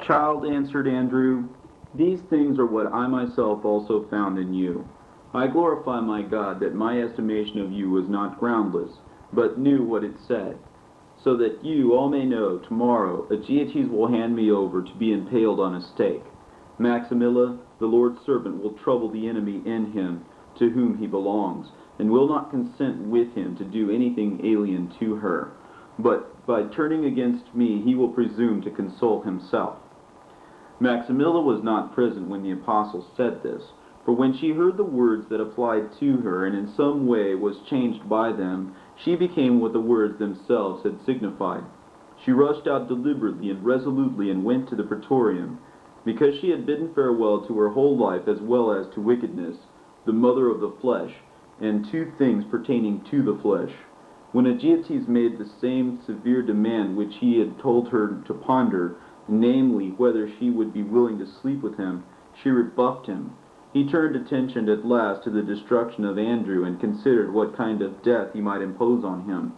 Child, answered Andrew, these things are what I myself also found in you. I glorify my God that my estimation of you was not groundless, but knew what it said, so that you all may know tomorrow Aegeates will hand me over to be impaled on a stake. Maximilla, the Lord's servant, will trouble the enemy in him to whom he belongs, and will not consent with him to do anything alien to her. But by turning against me he will presume to console himself. Maximilla was not present when the apostle said this, for when she heard the words that applied to her and in some way was changed by them, she became what the words themselves had signified. She rushed out deliberately and resolutely and went to the praetorium, because she had bidden farewell to her whole life as well as to wickedness, the mother of the flesh, and to things pertaining to the flesh. When Aegeates made the same severe demand which he had told her to ponder, namely, whether she would be willing to sleep with him, she rebuffed him. He turned attention at last to the destruction of Andrew and considered what kind of death he might impose on him.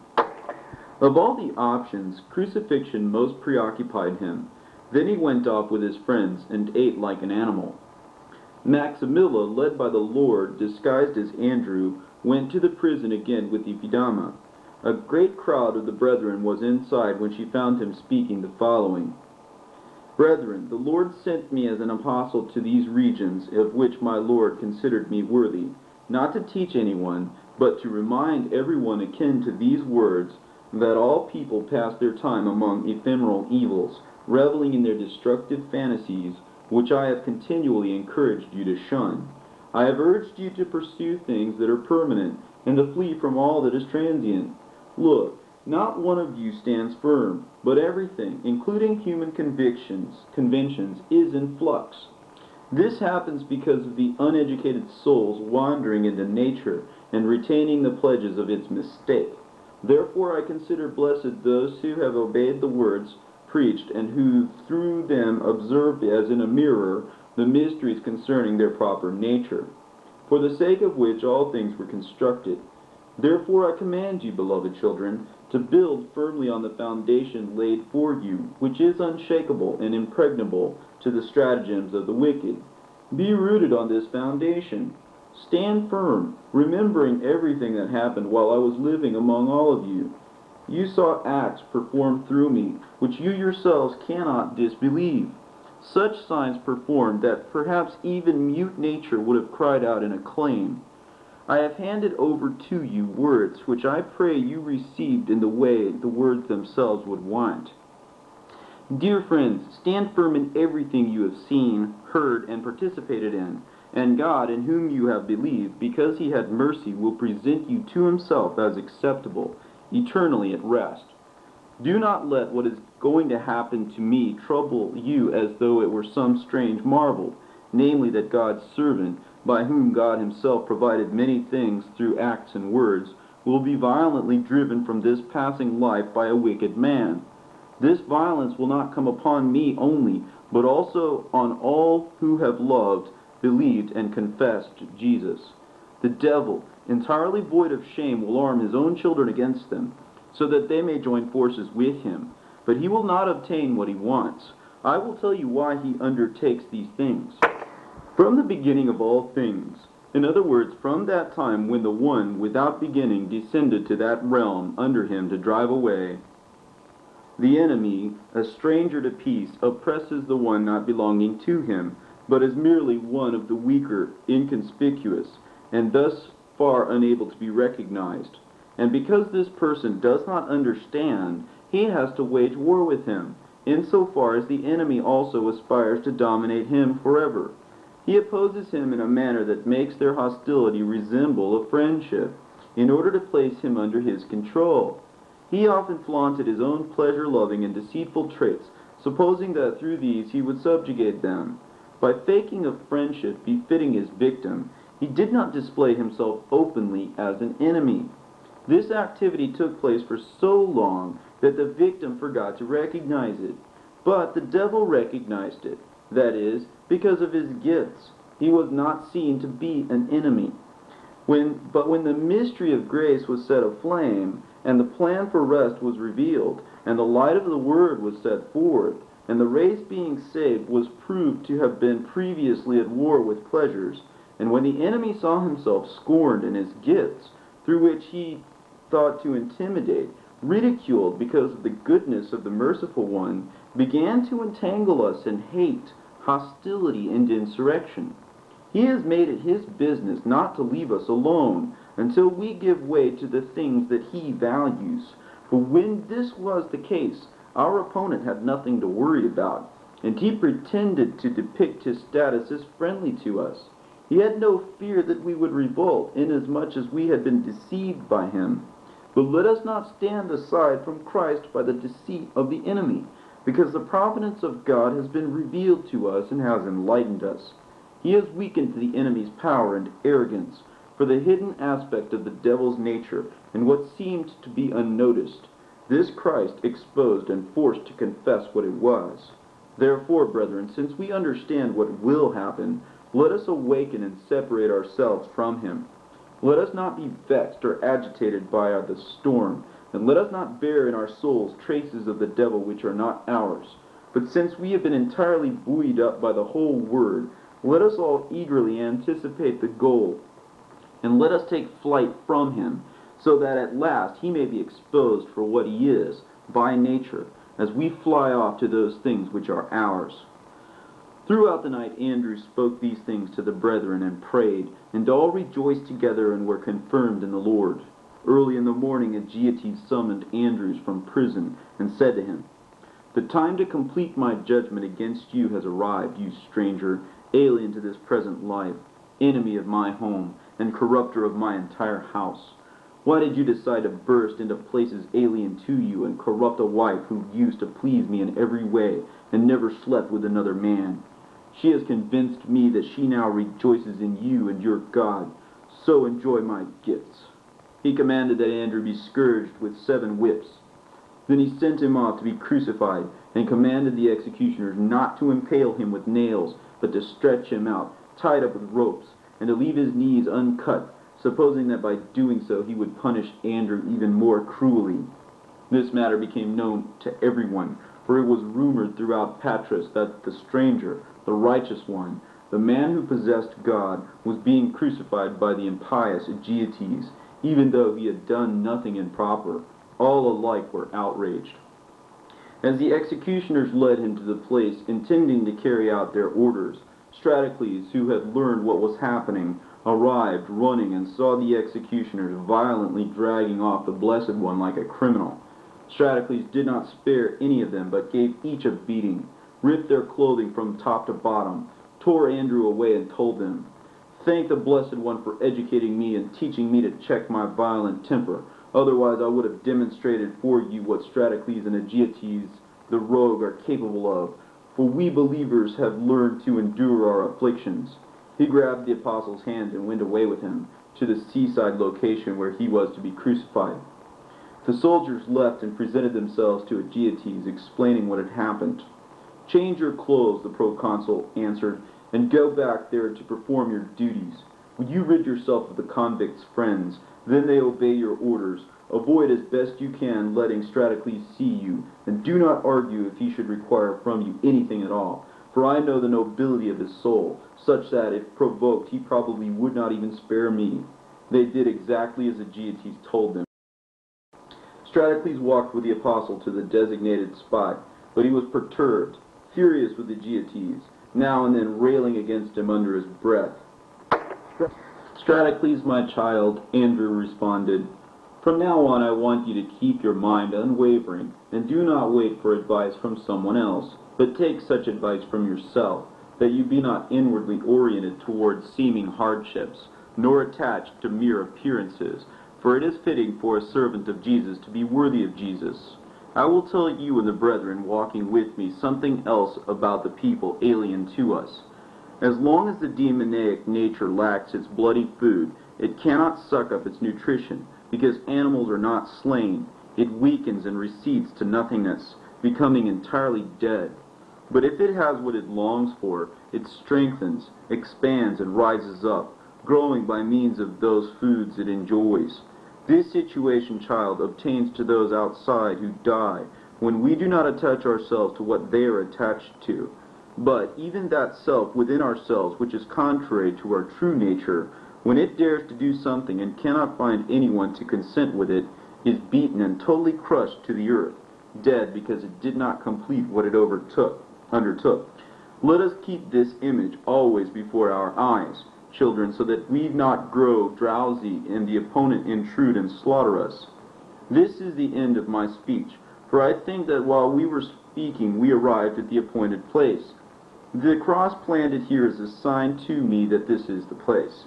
Of all the options, crucifixion most preoccupied him. Then he went off with his friends and ate like an animal. Maximilla, led by the Lord, disguised as Andrew, went to the prison again with Ephidama. A great crowd of the brethren was inside when she found him speaking the following. Brethren, the Lord sent me as an apostle to these regions, of which my Lord considered me worthy, not to teach anyone, but to remind everyone akin to these words, that all people pass their time among ephemeral evils, reveling in their destructive fantasies, which I have continually encouraged you to shun. I have urged you to pursue things that are permanent, and to flee from all that is transient. Look, not one of you stands firm, but everything, including human conventions, is in flux. This happens because of the uneducated soul's wandering into nature and retaining the pledges of its mistake. Therefore I consider blessed those who have obeyed the words preached, and who through them observe as in a mirror the mysteries concerning their proper nature, for the sake of which all things were constructed. Therefore I command you, beloved children, to build firmly on the foundation laid for you, which is unshakable and impregnable to the stratagems of the wicked. Be rooted on this foundation. Stand firm, remembering everything that happened while I was living among all of you. You saw acts performed through me, which you yourselves cannot disbelieve. Such signs performed that perhaps even mute nature would have cried out in acclaim. I have handed over to you words which I pray you received in the way the words themselves would want. Dear friends, stand firm in everything you have seen, heard, and participated in, and God, in whom you have believed, because he had mercy, will present you to himself as acceptable, eternally at rest. Do not let what is going to happen to me trouble you as though it were some strange marvel, namely that God's servant, by whom God himself provided many things through acts and words, will be violently driven from this passing life by a wicked man. This violence will not come upon me only, but also on all who have loved, believed, and confessed Jesus. The devil, entirely void of shame, will arm his own children against them, so that they may join forces with him. But he will not obtain what he wants. I will tell you why he undertakes these things. From the beginning of all things, in other words, from that time when the one without beginning descended to that realm under him to drive away, the enemy, a stranger to peace, oppresses the one not belonging to him, but is merely one of the weaker, inconspicuous, and thus far unable to be recognized. And because this person does not understand, he has to wage war with him, insofar as the enemy also aspires to dominate him forever. He opposes him in a manner that makes their hostility resemble a friendship, in order to place him under his control. He often flaunted his own pleasure-loving and deceitful traits, supposing that through these he would subjugate them. By faking a friendship befitting his victim, he did not display himself openly as an enemy. This activity took place for so long that the victim forgot to recognize it. But the devil recognized it, that is, because of his gifts. He was not seen to be an enemy. But when the mystery of grace was set aflame, and the plan for rest was revealed, and the light of the Word was set forth, and the race being saved was proved to have been previously at war with pleasures. And when the enemy saw himself scorned in his gifts, through which he thought to intimidate, ridiculed because of the goodness of the merciful one, began to entangle us in hate, hostility, and insurrection. He has made it his business not to leave us alone until we give way to the things that he values. For when this was the case, our opponent had nothing to worry about, and he pretended to depict his status as friendly to us. He had no fear that we would revolt, inasmuch as we had been deceived by him. But let us not stand aside from Christ by the deceit of the enemy, because the providence of God has been revealed to us and has enlightened us. He has weakened the enemy's power and arrogance, for the hidden aspect of the devil's nature, and what seemed to be unnoticed. This Christ exposed and forced to confess what it was. Therefore, brethren, since we understand what will happen, let us awaken and separate ourselves from him. Let us not be vexed or agitated by the storm, and let us not bear in our souls traces of the devil which are not ours. But since we have been entirely buoyed up by the whole word, let us all eagerly anticipate the goal, and let us take flight from him, so that at last he may be exposed for what he is, by nature, as we fly off to those things which are ours. Throughout the night Andrew spoke these things to the brethren and prayed, and all rejoiced together and were confirmed in the Lord. Early in the morning Aegeates summoned Andrews from prison, and said to him, "The time to complete my judgment against you has arrived, you stranger, alien to this present life, enemy of my home, and corrupter of my entire house. Why did you decide to burst into places alien to you, and corrupt a wife who used to please me in every way, and never slept with another man? She has convinced me that she now rejoices in you and your God, so enjoy my gifts." He commanded that Andrew be scourged with 7 whips. Then he sent him off to be crucified, and commanded the executioners not to impale him with nails, but to stretch him out, tied up with ropes, and to leave his knees uncut, supposing that by doing so he would punish Andrew even more cruelly. This matter became known to everyone, for it was rumored throughout Patras that the stranger, the righteous one, the man who possessed God, was being crucified by the impious Aegeates, even though he had done nothing improper. All alike were outraged. As the executioners led him to the place, intending to carry out their orders, Stratocles, who had learned what was happening, arrived running and saw the executioners violently dragging off the Blessed One like a criminal. Stratocles did not spare any of them, but gave each a beating, ripped their clothing from top to bottom, tore Andrew away, and told them, "Thank the Blessed One for educating me and teaching me to check my violent temper. Otherwise I would have demonstrated for you what Stratocles and Aegeates the rogue are capable of, for we believers have learned to endure our afflictions." He grabbed the apostle's hand and went away with him to the seaside location where he was to be crucified. The soldiers left and presented themselves to Aegeates, explaining what had happened. "Change your clothes," the proconsul answered, "and go back there to perform your duties. When you rid yourself of the convict's friends, then they obey your orders. Avoid as best you can letting Stratocles see you, and do not argue if he should require from you anything at all. For I know the nobility of his soul, such that, if provoked, he probably would not even spare me." They did exactly as Aegeates told them. Stratocles walked with the apostle to the designated spot, but he was perturbed, furious with Aegeates, now and then railing against him under his breath. "Stratocles, my child," Andrew responded, "from now on I want you to keep your mind unwavering, and do not wait for advice from someone else, but take such advice from yourself, that you be not inwardly oriented towards seeming hardships, nor attached to mere appearances, for it is fitting for a servant of Jesus to be worthy of Jesus. I will tell you and the brethren walking with me something else about the people alien to us. As long as the demoniac nature lacks its bloody food, it cannot suck up its nutrition, because animals are not slain. It weakens and recedes to nothingness, becoming entirely dead. But if it has what it longs for, it strengthens, expands, and rises up, growing by means of those foods it enjoys. This situation, child, obtains to those outside who die, when we do not attach ourselves to what they are attached to. But even that self within ourselves, which is contrary to our true nature, when it dares to do something and cannot find anyone to consent with it, is beaten and totally crushed to the earth, dead because it did not complete what it undertook. Let us keep this image always before our eyes, children, so that we not grow drowsy and the opponent intrude and slaughter us. This is the end of my speech, for I think that while we were speaking we arrived at the appointed place. The cross planted here is a sign to me that this is the place.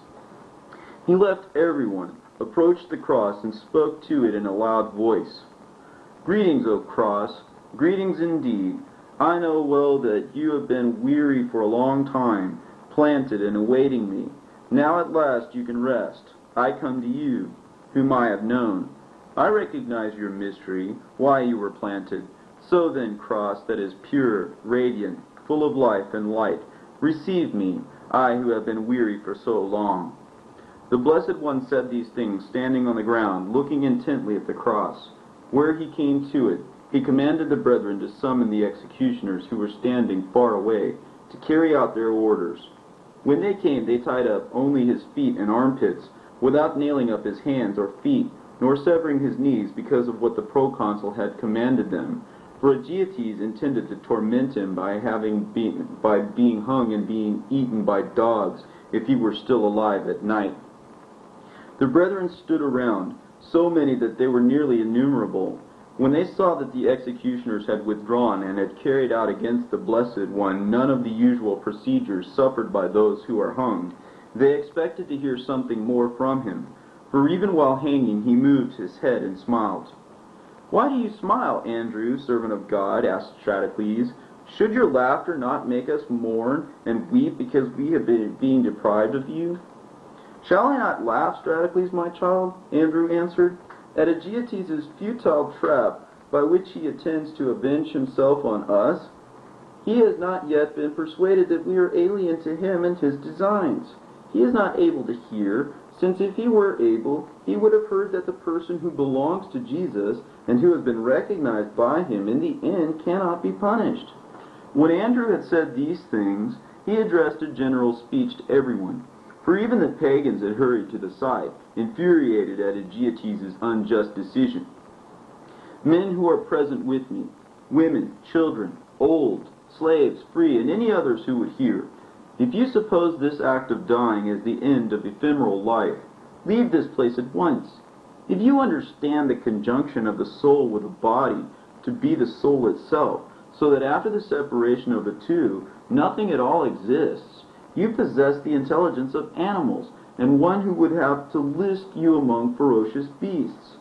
He left everyone, approached the cross, and spoke to it in a loud voice. Greetings, O cross, greetings indeed. I know well that you have been weary for a long time, planted and awaiting me. Now at last you can rest. I come to you, whom I have known. I recognize your mystery, why you were planted. So then, cross that is pure, radiant, full of life and light, receive me, I who have been weary for so long. The Blessed One said these things, standing on the ground, looking intently at the cross. Where he came to it, he commanded the brethren to summon the executioners who were standing far away, to carry out their orders. When they came, they tied up only his feet and armpits, without nailing up his hands or feet, nor severing his knees, because of what the proconsul had commanded them. For Aegeates intended to torment him by being hung and being eaten by dogs, if he were still alive at night. The brethren stood around, so many that they were nearly innumerable. When they saw that the executioners had withdrawn and had carried out against the Blessed One none of the usual procedures suffered by those who are hung, they expected to hear something more from him. For even while hanging he moved his head and smiled. "Why do you smile, Andrew, servant of God?" asked Stratocles. "Should your laughter not make us mourn and weep because we have been being deprived of you?" "Shall I not laugh, Stratocles, my child?" Andrew answered, "at Aegeates' futile trap by which he intends to avenge himself on us? He has not yet been persuaded that we are alien to him and his designs. He is not able to hear, since if he were able, he would have heard that the person who belongs to Jesus and who has been recognized by him in the end cannot be punished." When Andrew had said these things, he addressed a general speech to everyone, for even the pagans had hurried to the side, infuriated at Aegeates' unjust decision. "Men who are present with me, women, children, old, slaves, free, and any others who would hear, if you suppose this act of dying as the end of ephemeral life, leave this place at once. If you understand the conjunction of the soul with the body to be the soul itself, so that after the separation of the two, nothing at all exists, you possess the intelligence of animals, and one who would have to list you among ferocious beasts.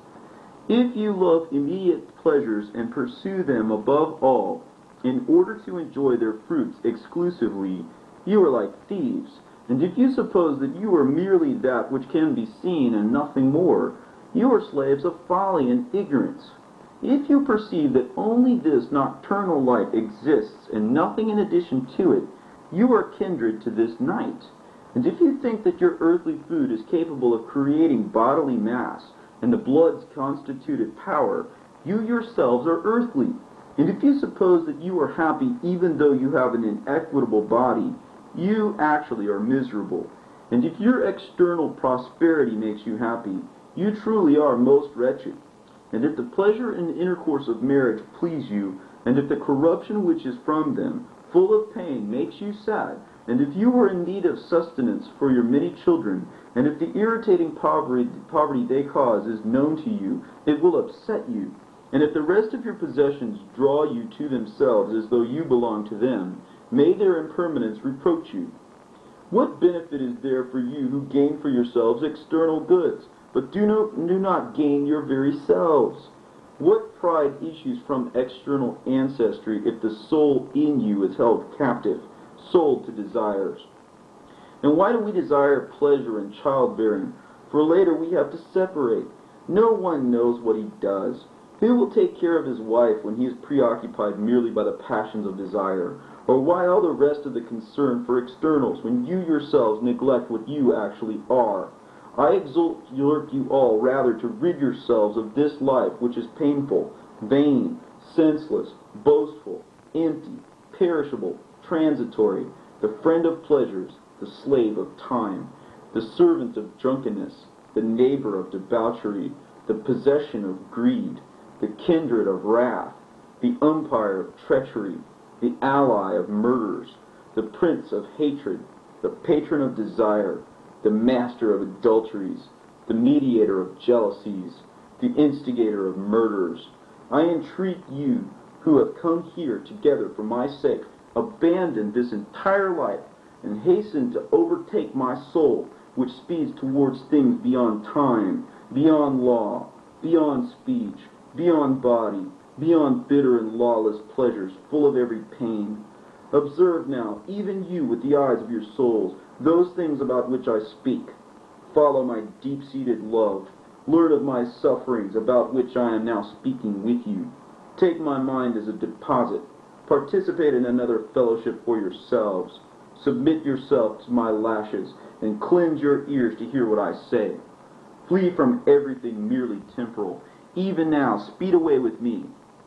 If you love immediate pleasures and pursue them above all, in order to enjoy their fruits exclusively, you are like thieves. And if you suppose that you are merely that which can be seen and nothing more, you are slaves of folly and ignorance. If you perceive that only this nocturnal light exists and nothing in addition to it, you are kindred to this night. And if you think that your earthly food is capable of creating bodily mass and the blood's constituted power, you yourselves are earthly. And if you suppose that you are happy even though you have an inequitable body, you actually are miserable. And if your external prosperity makes you happy, you truly are most wretched. And if the pleasure and intercourse of marriage please you, and if the corruption which is from them, full of pain, makes you sad, and if you are in need of sustenance for your many children, and if the irritating poverty they cause is known to you, it will upset you. And if the rest of your possessions draw you to themselves as though you belong to them, may their impermanence reproach you. What benefit is there for you who gain for yourselves external goods, but do not gain your very selves? What pride issues from external ancestry if the soul in you is held captive, sold to desires? And why do we desire pleasure and childbearing? For later we have to separate. No one knows what he does. Who will take care of his wife when he is preoccupied merely by the passions of desire? Or why all the rest of the concern for externals when you yourselves neglect what you actually are? I exhort you all rather to rid yourselves of this life which is painful, vain, senseless, boastful, empty, perishable, transitory, the friend of pleasures, the slave of time, the servant of drunkenness, the neighbor of debauchery, the possession of greed, the kindred of wrath, the umpire of treachery, the ally of murderers, the prince of hatred, the patron of desire, the master of adulteries, the mediator of jealousies, the instigator of murders. I entreat you who have come here together for my sake, abandon this entire life and hasten to overtake my soul, which speeds towards things beyond time, beyond law, beyond speech, beyond body, beyond bitter and lawless pleasures, full of every pain. Observe now, even you with the eyes of your souls, those things about which I speak. Follow my deep-seated love. Learn of my sufferings, about which I am now speaking with you. Take my mind as a deposit. Participate in another fellowship for yourselves. Submit yourself to my lashes, and cleanse your ears to hear what I say. Flee from everything merely temporal. Even now, speed away with me.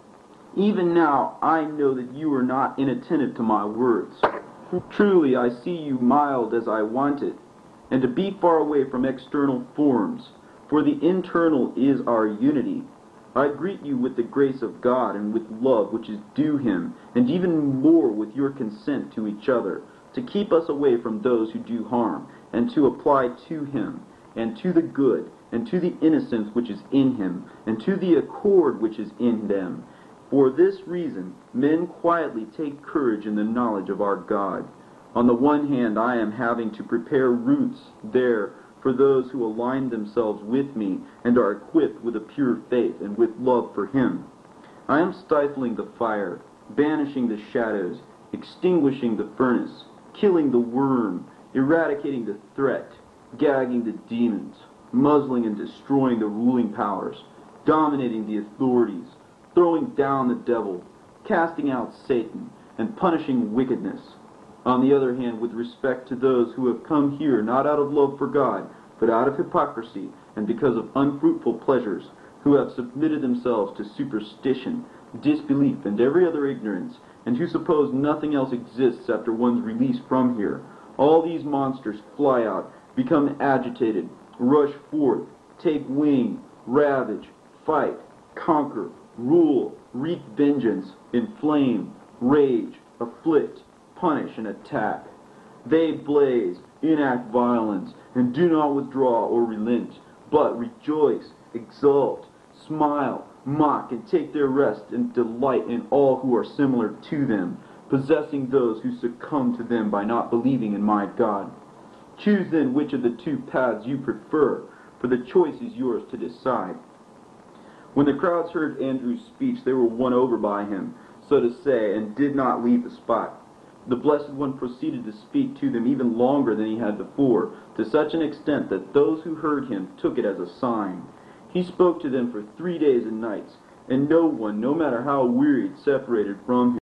Even now, I know that you are not inattentive to my words. Truly, I see you mild as I wanted, and to be far away from external forms, for the internal is our unity. I greet you with the grace of God and with love which is due him, and even more with your consent to each other, to keep us away from those who do harm, and to apply to him, and to the good, and to the innocence which is in him, and to the accord which is in them. For this reason, men quietly take courage in the knowledge of our God. On the one hand, I am having to prepare routes there for those who align themselves with me and are equipped with a pure faith and with love for him. I am stifling the fire, banishing the shadows, extinguishing the furnace, killing the worm, eradicating the threat, gagging the demons, muzzling and destroying the ruling powers, dominating the authorities, throwing down the devil, casting out Satan, and punishing wickedness. On the other hand, with respect to those who have come here not out of love for God, but out of hypocrisy, and because of unfruitful pleasures, who have submitted themselves to superstition, disbelief, and every other ignorance, and who suppose nothing else exists after one's release from here, all these monsters fly out, become agitated, rush forth, take wing, ravage, fight, conquer, rule, wreak vengeance, inflame, rage, afflict, punish, and attack. They blaze, enact violence, and do not withdraw or relent, but rejoice, exult, smile, mock, and take their rest and delight in all who are similar to them, possessing those who succumb to them by not believing in my God. Choose then which of the two paths you prefer, for the choice is yours to decide. When the crowds heard Andrew's speech, they were won over by him, so to say, and did not leave the spot. The Blessed One proceeded to speak to them even longer than he had before, to such an extent that those who heard him took it as a sign. He spoke to them for 3 days and nights, and no one, no matter how wearied, separated from him.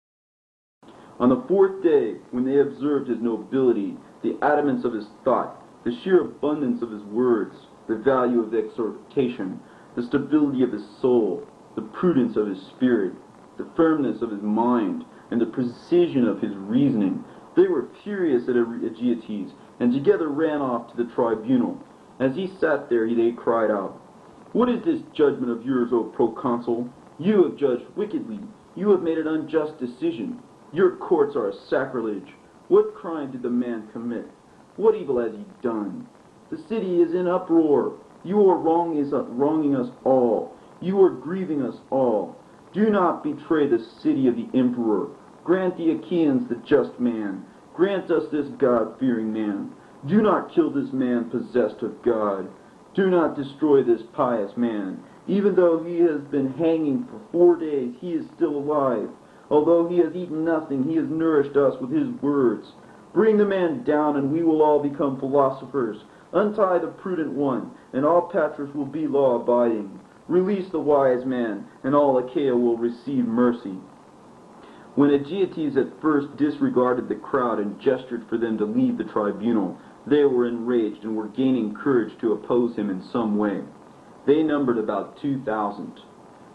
On the 4th day, when they observed his nobility, the adamance of his thought, the sheer abundance of his words, the value of exhortation, the stability of his soul, the prudence of his spirit, the firmness of his mind, and the precision of his reasoning, they were furious at Aegeates, and together ran off to the tribunal. As he sat there, they cried out, "What is this judgment of yours, O proconsul? You have judged wickedly. You have made an unjust decision. Your courts are a sacrilege. What crime did the man commit? What evil has he done? The city is in uproar. You are wronging us all. You are grieving us all. Do not betray the city of the emperor. Grant the Achaeans the just man. Grant us this God-fearing man. Do not kill this man possessed of God. Do not destroy this pious man. Even though he has been hanging for 4 days, he is still alive. Although he has eaten nothing, he has nourished us with his words. Bring the man down, and we will all become philosophers. Untie the prudent one, and all Patras will be law-abiding. Release the wise man, and all Achaia will receive mercy." When Aegeates at first disregarded the crowd and gestured for them to leave the tribunal, they were enraged and were gaining courage to oppose him in some way. They numbered about 2,000.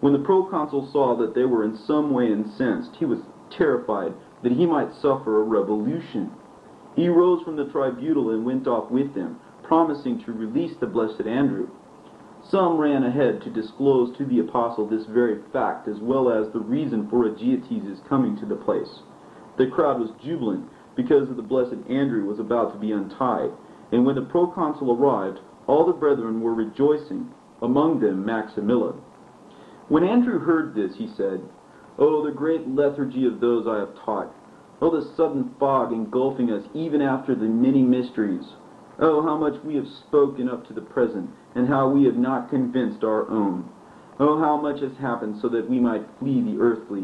When the proconsul saw that they were in some way incensed, he was terrified that he might suffer a revolution. He rose from the tribunal and went off with them, promising to release the blessed Andrew. Some ran ahead to disclose to the apostle this very fact, as well as the reason for Aegeates' coming to the place. The crowd was jubilant because of the blessed Andrew was about to be untied, and when the proconsul arrived, all the brethren were rejoicing, among them Maximilla. When Andrew heard this, he said, "Oh, the great lethargy of those I have taught! Oh, the sudden fog engulfing us even after the many mysteries! Oh, how much we have spoken up to the present, and how we have not convinced our own! Oh, how much has happened so that we might flee the earthly!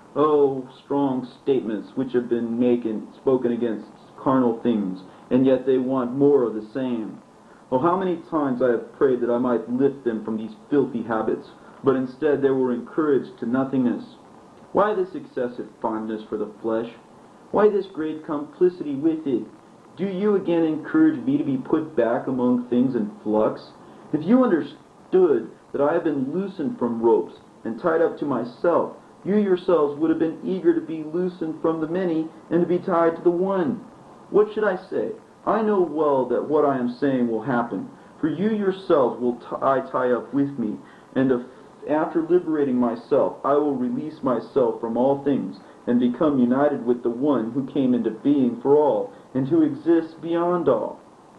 Oh, strong statements which have been spoken against carnal things, and yet they want more of the same! Oh, how many times I have prayed that I might lift them from these filthy habits, but instead they were encouraged to nothingness! Why this excessive fondness for the flesh? Why this great complicity with it? Do you again encourage me to be put back among things in flux? If you understood that I have been loosened from ropes and tied up to myself, you yourselves would have been eager to be loosened from the many and to be tied to the one. What should I say? I know well that what I am saying will happen, for you yourselves will tie up with me, and after liberating myself, I will release myself from all things and become united with the one who came into being for all and who exists beyond all.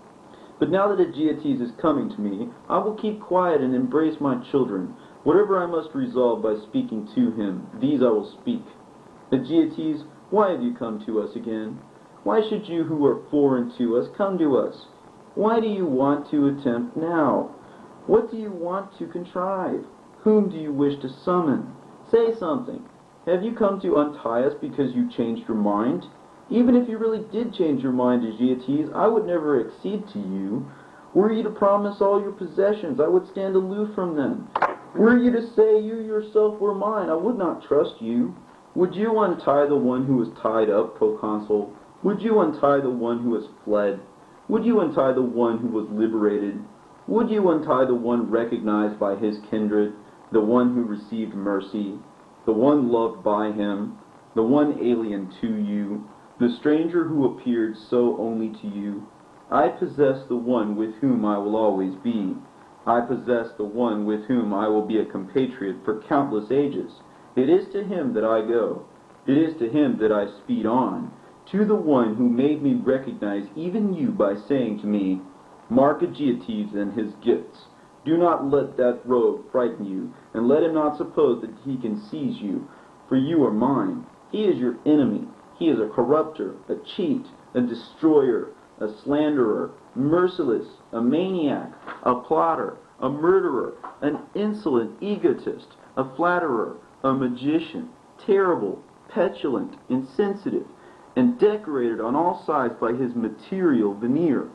But now that Aegeates is coming to me, I will keep quiet and embrace my children. Whatever I must resolve by speaking to him, these I will speak. Aegeates, why have you come to us again? Why should you who are foreign to us come to us? Why do you want to attempt now? What do you want to contrive? Whom do you wish to summon? Say something. Have you come to untie us because you changed your mind? Even if you really did change your mind, Aegeates, I would never accede to you. Were you to promise all your possessions, I would stand aloof from them. Were you to say you yourself were mine, I would not trust you. Would you untie the one who was tied up, proconsul? Would you untie the one who has fled? Would you untie the one who was liberated? Would you untie the one recognized by his kindred, the one who received mercy, the one loved by him, the one alien to you, the stranger who appeared so only to you? I possess the one with whom I will always be. I possess the one with whom I will be a compatriot for countless ages. It is to him that I go. It is to him that I speed on, to the one who made me recognize even you by saying to me, "Mark Aegeates and his gifts. Do not let that rogue frighten you, and let him not suppose that he can seize you, for you are mine. He is your enemy. He is a corrupter, a cheat, a destroyer, a slanderer, merciless, a maniac, a plotter, a murderer, an insolent egotist, a flatterer, a magician, terrible, petulant, insensitive, and decorated on all sides by his material veneer.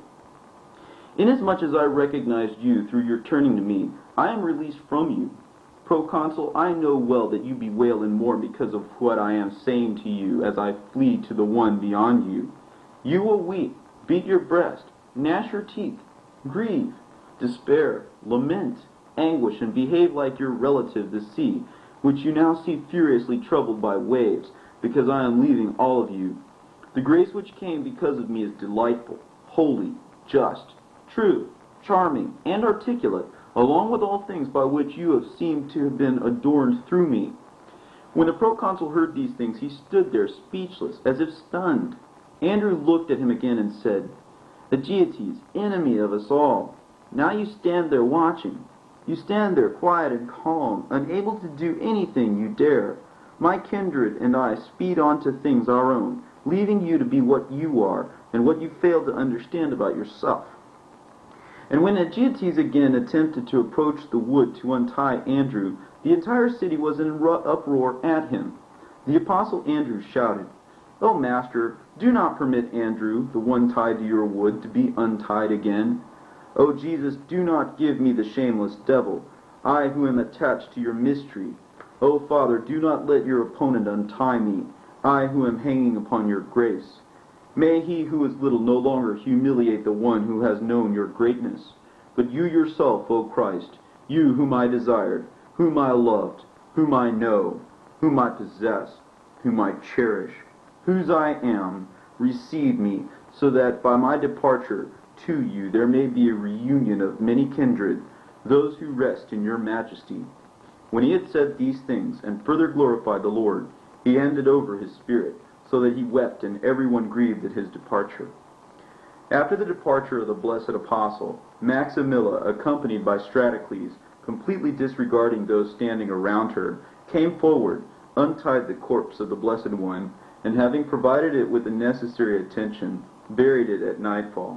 Inasmuch as I recognized you through your turning to me, I am released from you. Proconsul, I know well that you bewail and mourn because of what I am saying to you as I flee to the one beyond you. You will weep, beat your breast, gnash your teeth, grieve, despair, lament, anguish, and behave like your relative the sea, which you now see furiously troubled by waves, because I am leaving all of you. The grace which came because of me is delightful, holy, just, true, charming, and articulate, along with all things by which you have seemed to have been adorned through me." When the proconsul heard these things, he stood there speechless, as if stunned. Andrew looked at him again and said, "Aegeates, enemy of us all, now you stand there watching. You stand there quiet and calm, unable to do anything you dare. My kindred and I speed on to things our own, leaving you to be what you are, and what you fail to understand about yourself." And when Aegeates again attempted to approach the wood to untie Andrew, the entire city was in uproar at him. The apostle Andrew shouted, "O Master, do not permit Andrew, the one tied to your wood, to be untied again. O Jesus, do not give me the shameless devil, I who am attached to your mystery. O Father, do not let your opponent untie me, I who am hanging upon your grace. May he who is little no longer humiliate the one who has known your greatness. But you yourself, O Christ, you whom I desired, whom I loved, whom I know, whom I possess, whom I cherish, whose I am, receive me, so that by my departure to you there may be a reunion of many kindred, those who rest in your majesty. When he had said these things, and further glorified the Lord, he handed over his spirit, so that he wept, and everyone grieved at his departure. After the departure of the blessed apostle, Maximilla, accompanied by Stratocles, completely disregarding those standing around her, came forward, untied the corpse of the Blessed One, and having provided it with the necessary attention, buried it at nightfall.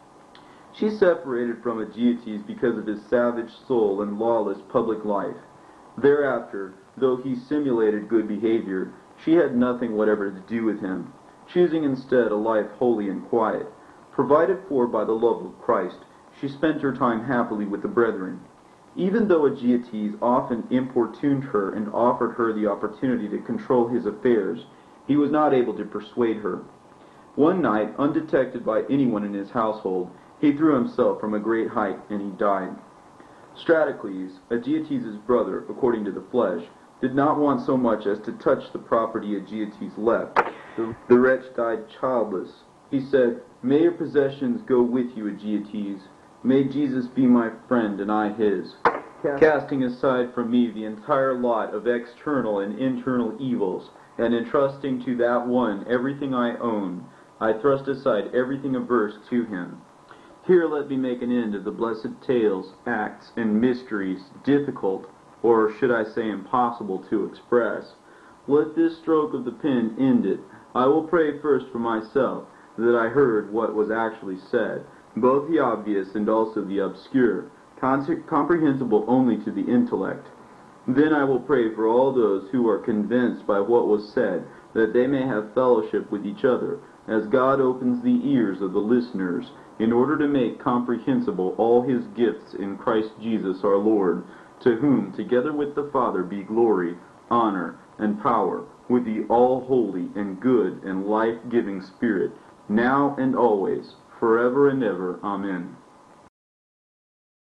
She separated from Aegeates because of his savage soul and lawless public life. Thereafter, though he simulated good behavior, she had nothing whatever to do with him, choosing instead a life holy and quiet. Provided for by the love of Christ, she spent her time happily with the brethren. Even though Aegeates often importuned her and offered her the opportunity to control his affairs, he was not able to persuade her. One night, undetected by anyone in his household, he threw himself from a great height, and he died. Stratocles, Aegeates' brother, according to the flesh, did not want so much as to touch the property Aegeates left. The wretch died childless. He said, "May your possessions go with you, Aegeates. May Jesus be my friend and I his. Casting aside from me the entire lot of external and internal evils, and entrusting to that one everything I own, I thrust aside everything averse to him. Here let me make an end of the blessed tales, acts, and mysteries, difficult, or should I say impossible, to express. Let this stroke of the pen end it. I will pray first for myself, that I heard what was actually said, both the obvious and also the obscure, comprehensible only to the intellect. Then I will pray for all those who are convinced by what was said, that they may have fellowship with each other, as God opens the ears of the listeners, in order to make comprehensible all his gifts in Christ Jesus our Lord, to whom, together with the Father, be glory, honor, and power, with the all-holy and good and life-giving Spirit, now and always, forever and ever. Amen.